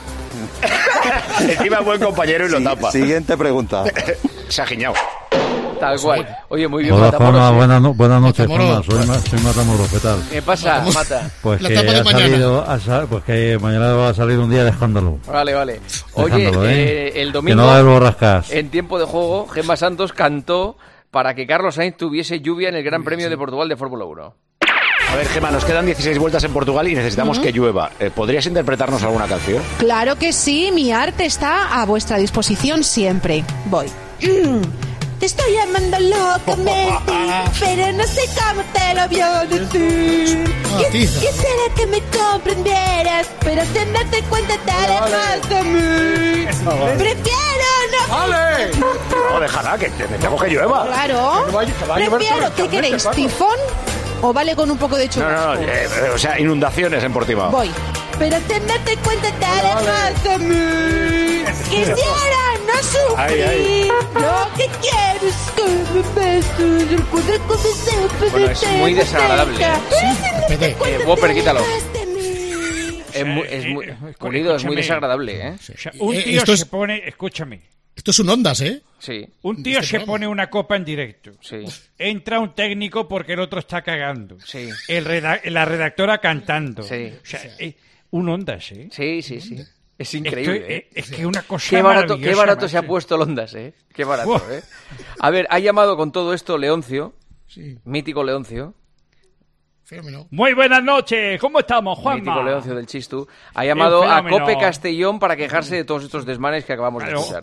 Encima buen compañero y lo Sí, tapa. Siguiente pregunta. Se ha giñado. Tal cual. Oye, muy bien, Hola, Matamoros. Juanma, ¿eh? buenas, no- buenas noches, Matamoros. Juanma. Soy, Ma- soy Matamoros, ¿qué tal? ¿Qué pasa, Mata? Pues La que, etapa de ha mañana. salido, ha sa- pues que mañana va a salir un día de escándalo. Vale, vale. Oye, Escándalo, ¿eh? eh, el Que domingo, no va a haber borrascas. en tiempo de juego, Gemma Santos cantó para que Carlos Sainz tuviese lluvia en el Gran Premio de Portugal de Fórmula uno. A ver, Gemma, nos quedan dieciséis vueltas en Portugal y necesitamos Ujú. que llueva. Eh, ¿Podrías interpretarnos alguna canción? Claro que sí, mi arte está a vuestra disposición siempre. Voy. Te estoy amando locamente, pero no sé cómo te lo voy a decir. Ah, Quis- tiza. Quisiera que me comprendieras, pero sin darte cuenta te alejas de mí. Prefiero no... ¡Vale! No, déjala, que necesitamos que llueva. Claro. Prefiero, ¿qué queréis? ¿Tifón? ¿O vale con un poco de No, churrasco? no, no, eh, eh, o sea, inundaciones en Portimao. Voy. Pero sin darte cuenta te alejas de mí. Quisiera no sufrir. Ay, ay. Lo que quiero es que me beses el poder comenzar. Bueno, es muy desagradable, ¿eh? Pepe. Eh, Whopper, quítalo. mí. Es muy, es muy, Eh, Pulido, es muy escúchame. desagradable, ¿eh? O sea, un Eh, tío esto se es- pone, escúchame, Esto es un Ondas, ¿eh? Sí, un tío Este se programa. pone una copa en directo. sí, Entra un técnico porque el otro está cagando. sí. El reda- la redactora cantando. Sí. O sea, eh, un Ondas, ¿eh? Sí, sí, sí. Es Esto increíble, es, ¿eh? es que una cosa Qué barato, qué maravillosa, barato se ha macho. puesto el Ondas, ¿eh? Qué barato, Buah. ¿eh? A ver, ha llamado con todo esto Leoncio, Sí. mítico Leoncio, Fenómeno. Muy buenas noches, ¿cómo estamos, Juanma? mítico Leoncio del Chistu, ha llamado a fenómeno. Cope Castellón para quejarse de todos estos desmanes que acabamos Claro. de escuchar.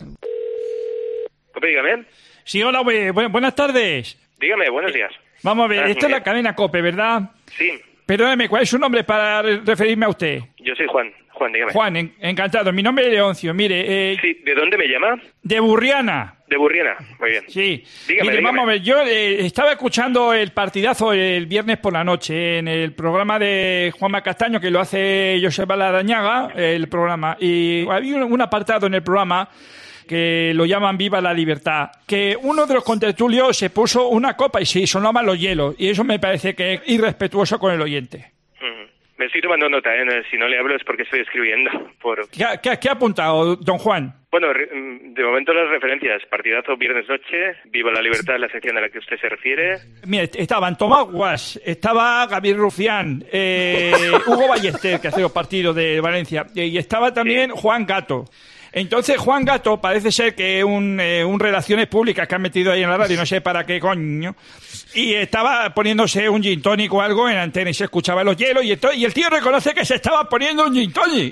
Cope, dígame. Sí, hola, bu- bu- buenas tardes. Dígame, buenos días. Vamos a ver, Ah, esta es muy la cadena Cope, ¿verdad? Sí, Perdóneme, ¿cuál es su nombre para re- referirme a usted? yo soy Juan. Juan, dígame. Juan, en- encantado. Mi nombre es Leoncio. Mire, eh, Sí, ¿de dónde me llama? de Burriana. De Burriana. Muy bien. Sí. Dígame, Mire, dígame. vamos a ver, yo eh, estaba escuchando el partidazo el viernes por la noche en el programa de Juanma Castaño, que lo hace Joseba Larrañaga, el programa, y había un, un apartado en el programa que lo llaman Viva la Libertad, que uno de los contertulios se puso una copa y se sonaban los hielos, y eso me parece que es irrespetuoso con el oyente. Ujú. Me estoy tomando nota, ¿eh? No, si no le hablo es porque estoy escribiendo. Por... ¿Qué, ha- qué ha- qué ha apuntado, don Juan? Bueno, re- mm, de momento las referencias. Partidazo viernes noche, Viva la Libertad, la sección a la que usted se refiere. Mire, estaban Tomás Guas, estaba Gabriel Rufián, eh, Hugo Ballester, que hace los partidos de Valencia, y estaba también Juan Gato. Entonces, Juan Gato parece ser que un, eh, un Relaciones Públicas que han metido ahí en la radio, no sé para qué coño, y estaba poniéndose un gin tonic o algo en antena y se escuchaba los hielos, y, esto- y el tío reconoce que se estaba poniendo un gin tonic.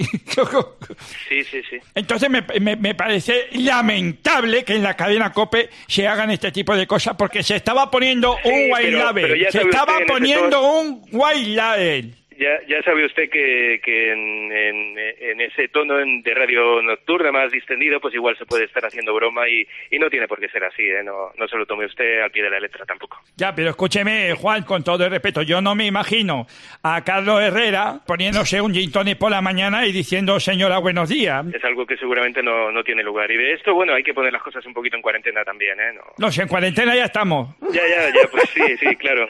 Sí, sí, sí. Entonces me, me- me parece lamentable que en la cadena COPE se hagan este tipo de cosas porque se estaba poniendo Sí, un pero- white label, pero ya se sabe estaba usted, en ese poniendo tono- un white label. Ya, ya sabe usted que, que en, en- en ese tono en- de radio nocturna más distendido, pues igual se puede estar haciendo broma y, y no tiene por qué ser así, ¿eh? No, no se lo tome usted al pie de la letra tampoco. Ya, pero escúcheme, Juan, con todo el respeto, yo no me imagino a Carlos Herrera poniéndose un gin tonic por la mañana y diciendo, señora, buenos días. Es algo que seguramente no, no tiene lugar. Y de esto, bueno, hay que poner las cosas un poquito en cuarentena también, ¿eh? No. No sé, en cuarentena ya estamos. Ya, ya, ya, pues sí, sí, claro.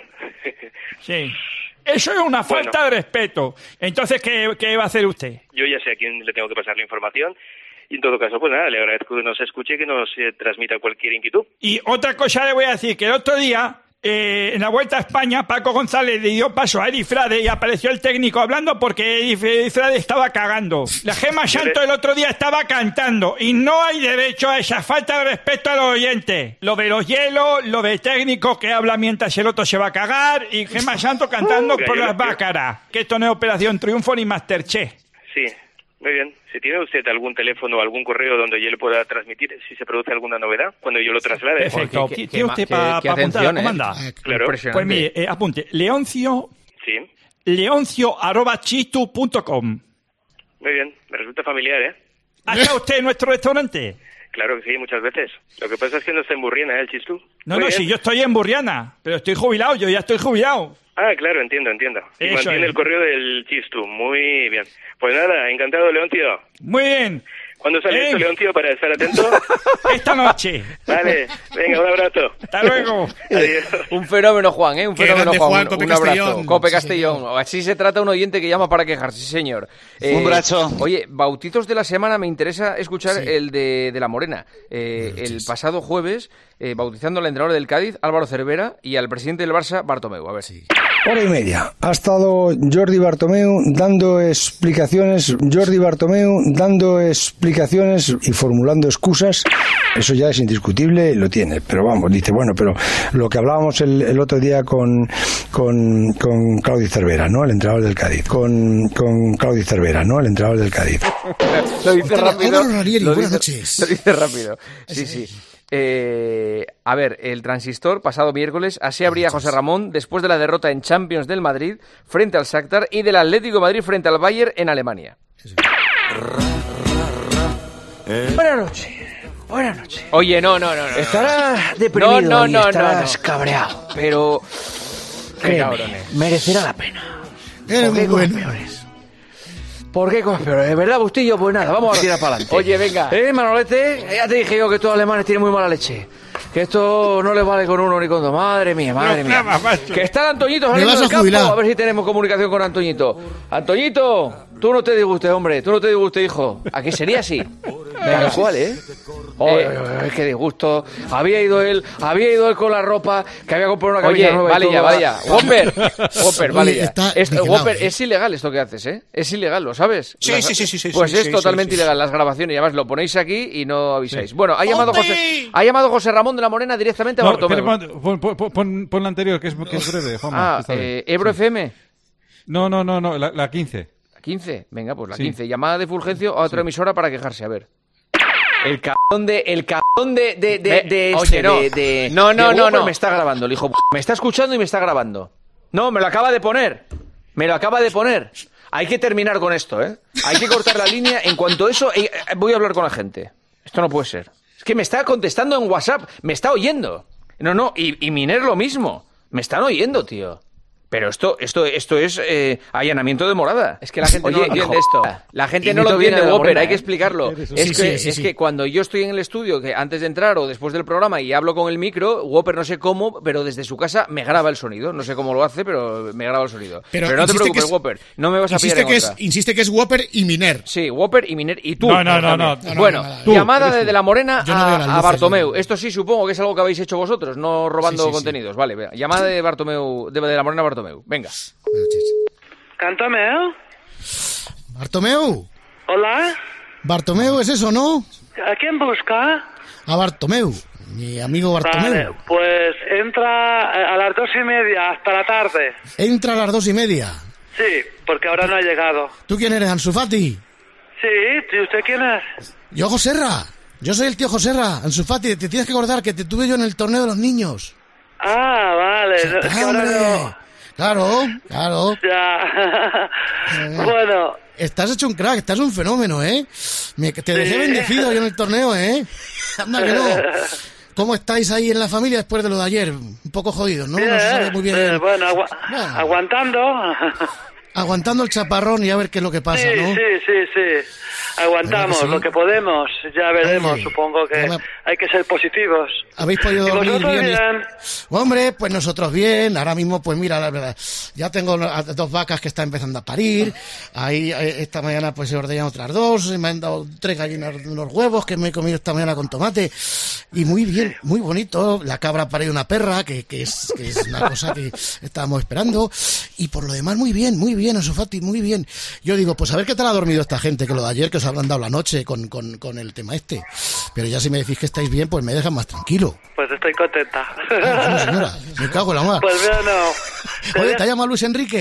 Sí. Eso es una falta de respeto. Entonces, ¿qué, qué va a hacer usted? Yo ya sé a quién le tengo que pasar la información. Y en todo caso, pues nada, le agradezco que nos escuche y que nos eh, transmita cualquier inquietud. Y otra cosa le voy a decir, que el otro día, eh, en la Vuelta a España, Paco González le dio paso a Edi Frade y apareció el técnico hablando porque Edi Edi Frade estaba cagando. La Gemma Santo el otro día estaba cantando y no hay derecho a esa falta de respeto a los oyentes. Lo de los hielos, lo de técnico que habla mientras el otro se va a cagar y Gemma Santo cantando Mira, por yo las lo- yo- bácaras. Que esto no es Operación Triunfo ni Masterchef. Sí. Muy bien. Si tiene usted algún teléfono o algún correo donde yo le pueda transmitir si se produce alguna novedad, cuando yo lo traslade. Perfecto. ¿Qué- qué- ¿Tiene usted qué- para qué apuntar la atención, eh? comanda? Claro. Pues mire, eh, apunte. Leoncio, Sí. leoncio arroba chistu punto com. Muy bien. Me resulta familiar, ¿eh? ¿Ha estado usted en nuestro restaurante? Claro que sí, muchas veces. Lo que pasa es que no está en Burriana, ¿eh, el Chistú? No, Muy no, bien. si yo estoy en Burriana, pero estoy jubilado, yo ya estoy jubilado. Ah, claro, entiendo, entiendo. Y Eso mantiene es. el correo del Chistú. Muy bien. Pues nada, encantado, Leoncio. Muy bien. ¿Cuándo sale Eh. esto, Leoncio, para estar atento? Esta noche. Vale, venga, un abrazo. Hasta luego. Adiós. Un fenómeno, Juan, ¿eh? Un Qué fenómeno, grande, Juan. Juan, Un- Cope un abrazo. Castellón. Cope Sí, Castellón. señor. Así se trata un oyente que llama para quejarse, sí, señor. Eh, Un brazo. Oye, bautitos de la semana, me interesa escuchar Sí. el de, de La Morena. Eh, el pasado jueves, eh, bautizando al entrenador del Cádiz, Álvaro Cervera, y al presidente del Barça, Bartomeu. A ver. Sí. Hora y media. Ha estado Jordi Bartomeu dando explicaciones, Jordi Bartomeu dando explicaciones y formulando excusas. Eso ya es indiscutible, lo tiene. Pero vamos, dice, bueno, pero lo que hablábamos el, el otro día con, con, con Claudio Cervera, ¿no? El entrenador del Cádiz. Con, con Claudio Cervera, ¿no? El entrenador del Cádiz. Lo dice Álvaro rápido. Ranieri, lo buenas dice- noches. Lo dice rápido. Sí, Ese sí. Eh, a ver, el transistor, pasado miércoles, así abría José Ramón después de la derrota en Champions del Madrid frente al Shakhtar y del Atlético de Madrid frente al Bayern en Alemania. Buenas noches. Buenas noches. Oye, no, no, no, no. Estarás deprimido No, no, y no, no, estarás no. cabreado. Pero... Qué Créeme, cabrones. merecerá la pena. Eres ¿Por muy qué cosas bueno. peores? ¿Por qué cosas peores? ¿De verdad, Bustillo? Pues nada, vamos a tirar para adelante. Oye, venga. Eh, Manolete, ya te dije yo que estos alemanes tienen muy mala leche. Que esto no les vale con uno ni con dos. Madre mía, madre No, mía. nada, macho. Que está Antoñito Me saliendo vas a del campo. jubilar. A ver si tenemos comunicación con Antoñito. Antoñito, tú no te disgustes, hombre. Tú no te disgustes, hijo. ¿A qué sería así? Tal cual, ¿eh? Ay, ay, ay, qué disgusto. Había ido él, había ido él con la ropa, que había comprado una camisa Oye, nueva. y vale todo, ya, va. vale ya. Whopper, Whopper, vale Oye, ya. está Es, vigilado, Whopper, ¿eh? es ilegal esto que haces, ¿eh? Es ilegal, ¿lo sabes? Sí, Las- sí, sí, sí, sí, Pues sí, es sí, totalmente sí, sí. ilegal las grabaciones. Y además lo ponéis aquí y no avisáis. Bueno, ha llamado José, ha llamado José Ramón de la Morena directamente a No, Bartomeu. espera, pon, pon- pon- pon- pon la anterior, que es, que es breve, Juanma. Ah, está bien. eh, Ebro F M. No, no, no, no, la, la quince. ¿La quince? Venga, pues la Sí. quince. Llamada de Fulgencio a otra emisora para quejarse, a ver. El cabrón de... El cabrón de... de, de, Ve- de oye, este, no. de- de- No, no, de no, Whopper no. me está grabando, el hijo... Me está escuchando y me está grabando. No, me lo acaba de poner. Me lo acaba de poner. Hay que terminar con esto, ¿eh? Hay que cortar la línea. En cuanto a eso, eh, eh, voy a hablar con la gente. Esto no puede ser. Es que me está contestando en WhatsApp. Me está oyendo. No, no, y, y Miner lo mismo. Me están oyendo, tío. Pero esto, esto, esto es eh, allanamiento de morada. Es que la gente Oye, no entiende hijo, esto. La gente y no Nito lo viene entiende, de la Whopper, Morena, hay que ¿eh? explicarlo. Sí, Es, sí, que, sí, es sí. que cuando yo estoy en el estudio, que antes de entrar o después del programa y hablo con el micro, Whopper no sé cómo, pero desde su casa me graba el sonido. No sé cómo lo hace, pero me graba el sonido. Pero, Pero no te insiste preocupes, que es- Whopper. No me vas a pillar Insiste en que, es, otra. insiste que es Whopper y Miner. Sí, Whopper y Miner y tú. No, no, no, también. no. No, no, Bueno, no, no, no. Tú, llamada eres de, tú. de la Morena Yo no veo las a, a luces, Bartomeu. yo. Esto sí supongo que es algo que habéis hecho vosotros, no robando Sí, sí, sí. contenidos. Vale, venga. Llamada de Bartomeu, de, de la Morena a Bartomeu. Venga. Cántame, ¿eh? Bartomeu. Hola. Bartomeu es eso, ¿no? ¿A quién busca? A Bartomeu. Mi amigo Bartomeu. Vale, pues entra eh, a las dos y media hasta la tarde. Entra a las dos y media. Sí, porque ahora no ha llegado. ¿Tú quién eres, Ansu Fati? Sí, ¿y usted quién es? Yo, Joserra. Yo soy el tío Joserra. Ansu Fati, te tienes que acordar que te tuve yo en el torneo de los niños. Ah, vale. no, es que ahora ¡Hombre! no. Claro, claro. Ya. Bueno, Estás hecho un crack, estás un fenómeno, ¿eh? Me, te dejé Sí. bendecido yo en el torneo, ¿eh? Anda que no. ¿Cómo estáis ahí en la familia después de lo de ayer? Un poco jodidos, ¿no? bien, No se sabe muy bien. eh, bueno, agua- Bueno. aguantando. Aguantando el chaparrón y a ver qué es lo que pasa, Sí, ¿no? sí, sí, sí. Aguantamos Claro que sí. lo que podemos. Ya veremos, Oye, supongo que ya me- hay que ser positivos. ¿Habéis podido ¿Y dormir vosotros bien? bien? Hombre, pues nosotros bien. Ahora mismo, pues mira, la verdad, ya tengo a- dos vacas que están empezando a parir. Ahí, eh, esta mañana, pues se ordeñan otras dos. Me han dado tres gallinas de unos huevos que me he comido esta mañana con tomate. Y muy bien, muy bonito. La cabra ha parido una perra, que, que, es, que es una cosa que estábamos esperando. Y por lo demás, muy bien, muy bien, Ansu Fati, muy bien. Yo digo, pues a ver qué tal ha dormido esta gente, que lo de ayer que os habrán dado la noche con, con, con el tema este. Pero ya si me decís que estáis bien, pues me dejan más tranquilo. Pues estoy contenta. Ah, bueno, señora, me cago en la mar. Pues bueno. Oye, ¿te ha llamado Luis Enrique?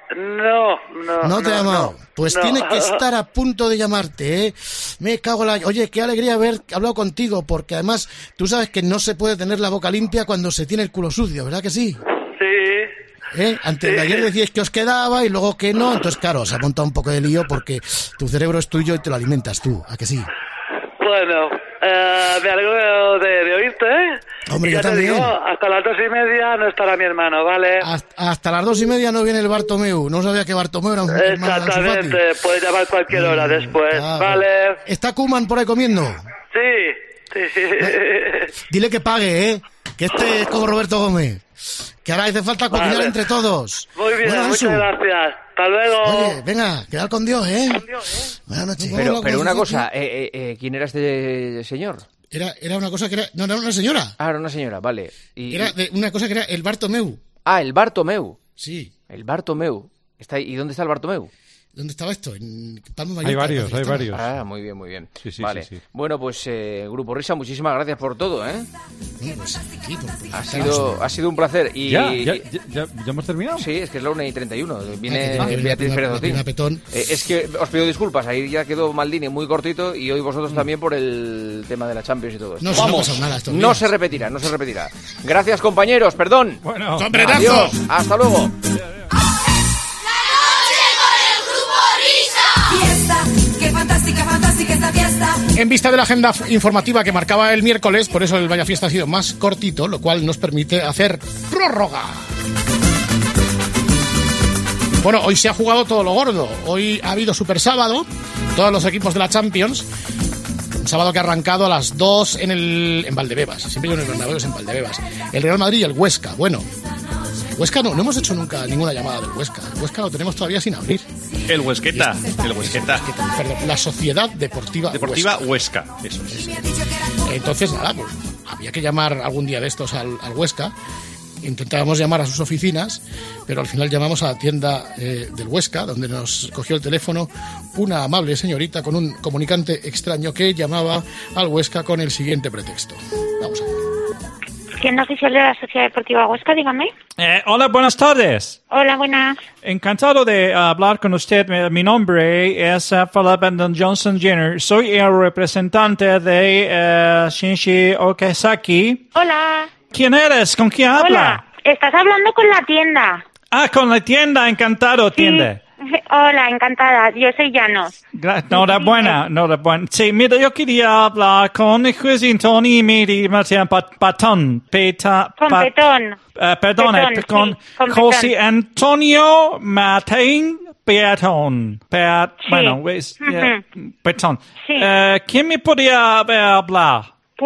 No, no. No te ha llamado. Pues no. tiene que estar a punto de llamarte, ¿eh? Me cago en la... Oye, qué alegría haber hablado contigo, porque además tú sabes que no se puede tener la boca limpia cuando se tiene el culo sucio, ¿verdad que sí? Sí. ¿Eh? Antes sí. de ayer decíais que os quedaba y luego que no, entonces claro, se ha montado un poco de lío porque tu cerebro es tuyo y te lo alimentas tú, ¿a que sí? Bueno, eh, me alegro de, de oírte, ¿eh? Hombre, ya yo te también. digo, hasta las dos y media no estará mi hermano, ¿vale? Hasta, hasta las dos y media no viene el Bartomeu. No sabía que Bartomeu era un hermano de Ansu Fati. Exactamente, puedes llamar cualquier hora después, Ah, ¿vale? ¿Está Koeman por ahí comiendo? Sí, sí. Dile que pague, ¿eh? Que este es como Roberto Gómez. Que ahora hace falta cocinar Vale. entre todos. Muy bien, Bueno, muchas Ansu. gracias. Hasta luego. Oye, venga, quedad con Dios, ¿eh? Buenas noches. Pero, pero una cosa, eh, eh, eh, ¿quién era este señor? Era, era una cosa que era... No, era una señora. Ah, era una señora, vale. Y, Era de una cosa que era el Bartomeu. Ah, el Bartomeu. Sí. El Bartomeu. Está ahí. ¿Y dónde está el Bartomeu? ¿Dónde estaba esto? En Palma de Hay Mallorca, varios, parece hay que varios. Ah, muy bien, muy bien. Sí, sí, vale. sí, sí. Bueno, pues eh, Grupo Risa, muchísimas gracias por todo, ¿eh? Bueno, pues aquí, por- por- Ha sido, ha sido un placer. Y, ¿Ya? ¿Ya, ya, ya, ya hemos terminado? Sí, es que es la una y treinta y uno. Viene Ah, que viene Beatriz la Pérez prima- Otín. la prima Petón. Eh, es que os pido disculpas, ahí ya quedó Maldini muy cortito y hoy vosotros también por el tema de la Champions y todo esto. No se me ha pasado nada estos No días. se repetirá, no se repetirá. Gracias, compañeros, perdón. Bueno, ¡Sombrerazo! Adiós, hasta luego. Fiesta, qué fantástica, fantástica esta fiesta. En vista de la agenda f- informativa que marcaba el miércoles, por eso el Vaya Fiesta ha sido más cortito, lo cual nos permite hacer prórroga. Bueno, hoy se ha jugado todo lo gordo. Hoy ha habido Super Sábado, todos los equipos de la Champions. Un sábado que ha arrancado a las dos en el en Valdebebas. Siempre digo en el Bernabéu, es en Valdebebas. El Real Madrid y el Huesca. Bueno, Huesca no, no hemos hecho nunca ninguna llamada del Huesca. El Huesca lo tenemos todavía sin abrir. El Huesqueta, el Huesqueta. Perdón, la Sociedad Deportiva, Deportiva Huesca, eso es. Entonces, nada, pues había que llamar algún día de estos al, al Huesca. Intentábamos llamar a sus oficinas, pero al final llamamos a la tienda eh, del Huesca, donde nos cogió el teléfono una amable señorita con un comunicante extraño que llamaba al Huesca con el siguiente pretexto. Vamos a ver. Tienda oficial de la Sociedad Deportiva Huesca, dígame. Eh, hola, buenas tardes. Hola, buenas. Encantado de hablar con usted. Mi, mi nombre es uh, Philip Endon Johnson junior Soy el representante de uh, Shinji Okazaki. Hola. ¿Quién eres? ¿Con quién habla? Hola. Estás hablando con la tienda. Ah, con la tienda. Encantado, tienda. Hola, encantada. Yo soy Llanos. Gra- Enhorabuena, enhorabuena. Sí, mira, yo quería hablar con José Antonio Miri Martín Pat- Patón. Peta, Con Pat- Petón. eh, perdone, Petón, pe- con, sí, con José Petón. Antonio Martín Petón. Pet, Sí. Bueno, es, eh, Ujú. Petón. Sí. Eh, ¿Quién me podría eh, hablar?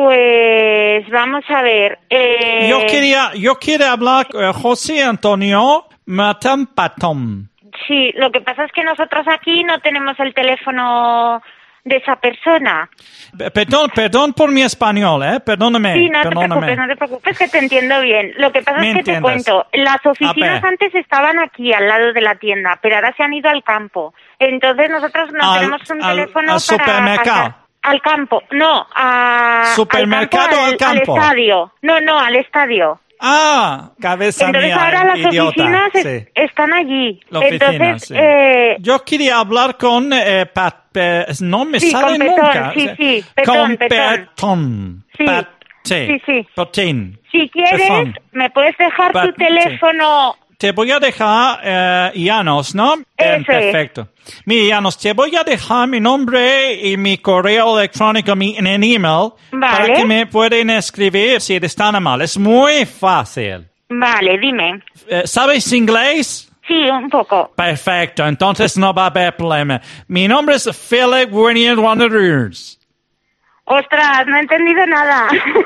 Pues vamos a ver. Eh... Yo quería, yo quiero hablar con eh, José Antonio Martín Patón. Sí, lo que pasa es que nosotros aquí no tenemos el teléfono de esa persona. P- Perdón, perdón por mi español, ¿eh? Perdóname, Sí, no te perdóname. preocupes, no te preocupes, que te entiendo bien. Lo que pasa ¿Me es que te entiendes? cuento, las oficinas ver. antes estaban aquí, al lado de la tienda, pero ahora se han ido al campo. Entonces nosotros no Al- tenemos un al- teléfono al para... supermercado. Al, al campo, no, a, ¿Supermercado o al campo? Al estadio, no, no, al estadio. Ah, cabeza Entonces mía, ahora las idiota. oficinas es- Sí. están allí. La oficina, Entonces, sí. eh, Yo quería hablar con eh, Pat, eh, no me Sí, sale con Petón, nunca. sí, sí, Petón, con Petón. Petón. Sí, Pat- sí, sí, sí. Petín. si quieres, Petón. me puedes dejar Pa- tu teléfono. Te voy a dejar, eh, Llanos, ¿no? Eh, Eso es. perfecto. Mira, Llanos, te voy a dejar mi nombre y mi correo electrónico mi- en el email para Vale. que me pueden escribir si eres tan amable. Es muy fácil. Vale, dime. Eh, ¿Sabes inglés? Sí, un poco. Perfecto, entonces no va a haber problema. Mi nombre es Philip William Wanderers. Ostras, no he entendido nada.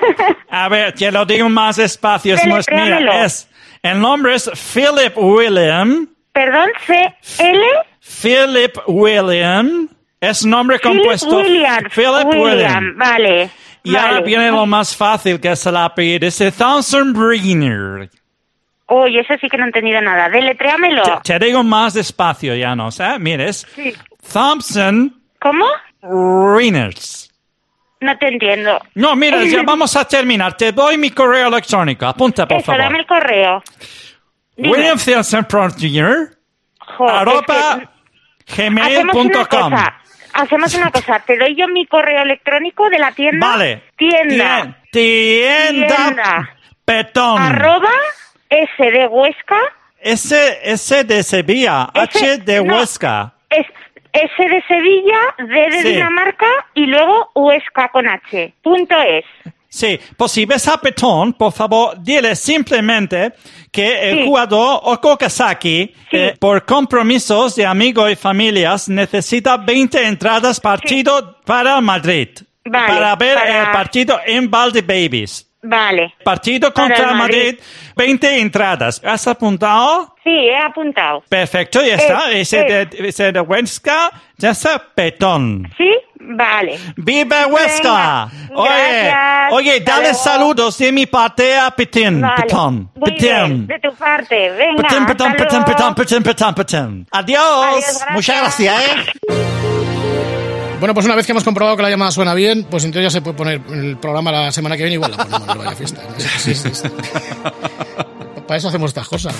A ver, te lo digo más despacio. Es, no es- mira, Deletréamelo. es, el nombre es Philip William. Perdón, C L Philip William. Es nombre compuesto. William. Philip William. Vale. Y ahora vale. viene lo más fácil, que es el apellido. Es Thompson Briner. Uy, eso sí que no he entendido nada. Deletréamelo. Te, te digo más despacio, ya no, ¿sabes? Mires. Sí. Thompson ¿Cómo? Briners. No te entiendo. No, mira, ya vamos a terminar. Te doy mi correo electrónico. Apunta, por Eso, favor. dame el correo. Dime. William Thompson Junior Jo, arroba es que- gmail Hacemos punto una com. cosa. Hacemos una cosa. Te doy yo mi correo electrónico de la tienda. Vale. Tienda. Tienda. Tienda. Petón. Arroba S de Huesca. S, S de Sevilla. S- H de no. Huesca. Es S de Sevilla, D de Sí. Dinamarca y luego Huesca con H. Punto es. Sí, pues si ves a Petón, por favor, dile simplemente que el Sí. jugador Okokasaki, eh, por compromisos de amigos y familias, necesita veinte entradas partido para Madrid. Vale, para ver para- el partido en Valdebabies. Vale. Partido Para contra el Madrid. Madrid, veinte entradas. ¿Has apuntado? Sí, he apuntado. Perfecto, ya está. Es- Ese de, ese de Huesca, ya está, Petón. ¿Sí? Vale. ¡Viva Huesca! Venga, Oye, gracias. oye, Hasta dale luego. saludos de mi parte a Petín. Vale. Petón. Muy bien, de tu parte. Venga, Petón, hasta petón, petón, luego. petón, petón, petón, petón. Adiós. Adiós, gracias. Muchas gracias, ¿eh? Bueno, pues una vez que hemos comprobado que la llamada suena bien, pues entonces ya se puede poner el programa la semana que viene, igual la ponemos, no vaya fiesta. Sí, sí, sí, sí. Para eso hacemos estas cosas.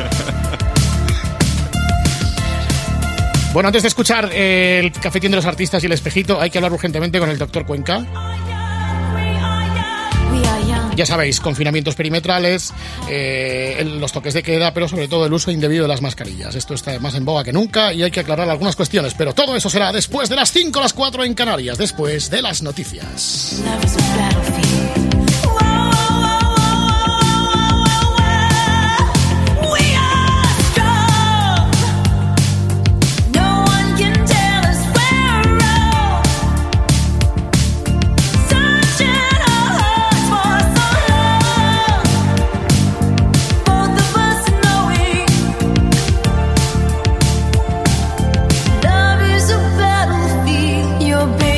Bueno, antes de escuchar eh, el cafetín de los artistas y el espejito, hay que hablar urgentemente con el doctor Cuenca. Ya sabéis, confinamientos perimetrales, eh, el- los toques de queda, pero sobre todo el uso indebido de las mascarillas. Esto está más en boga que nunca y hay que aclarar algunas cuestiones, pero todo eso será después de las cinco, las cuatro en Canarias, después de las noticias. Love is a battlefield, your baby.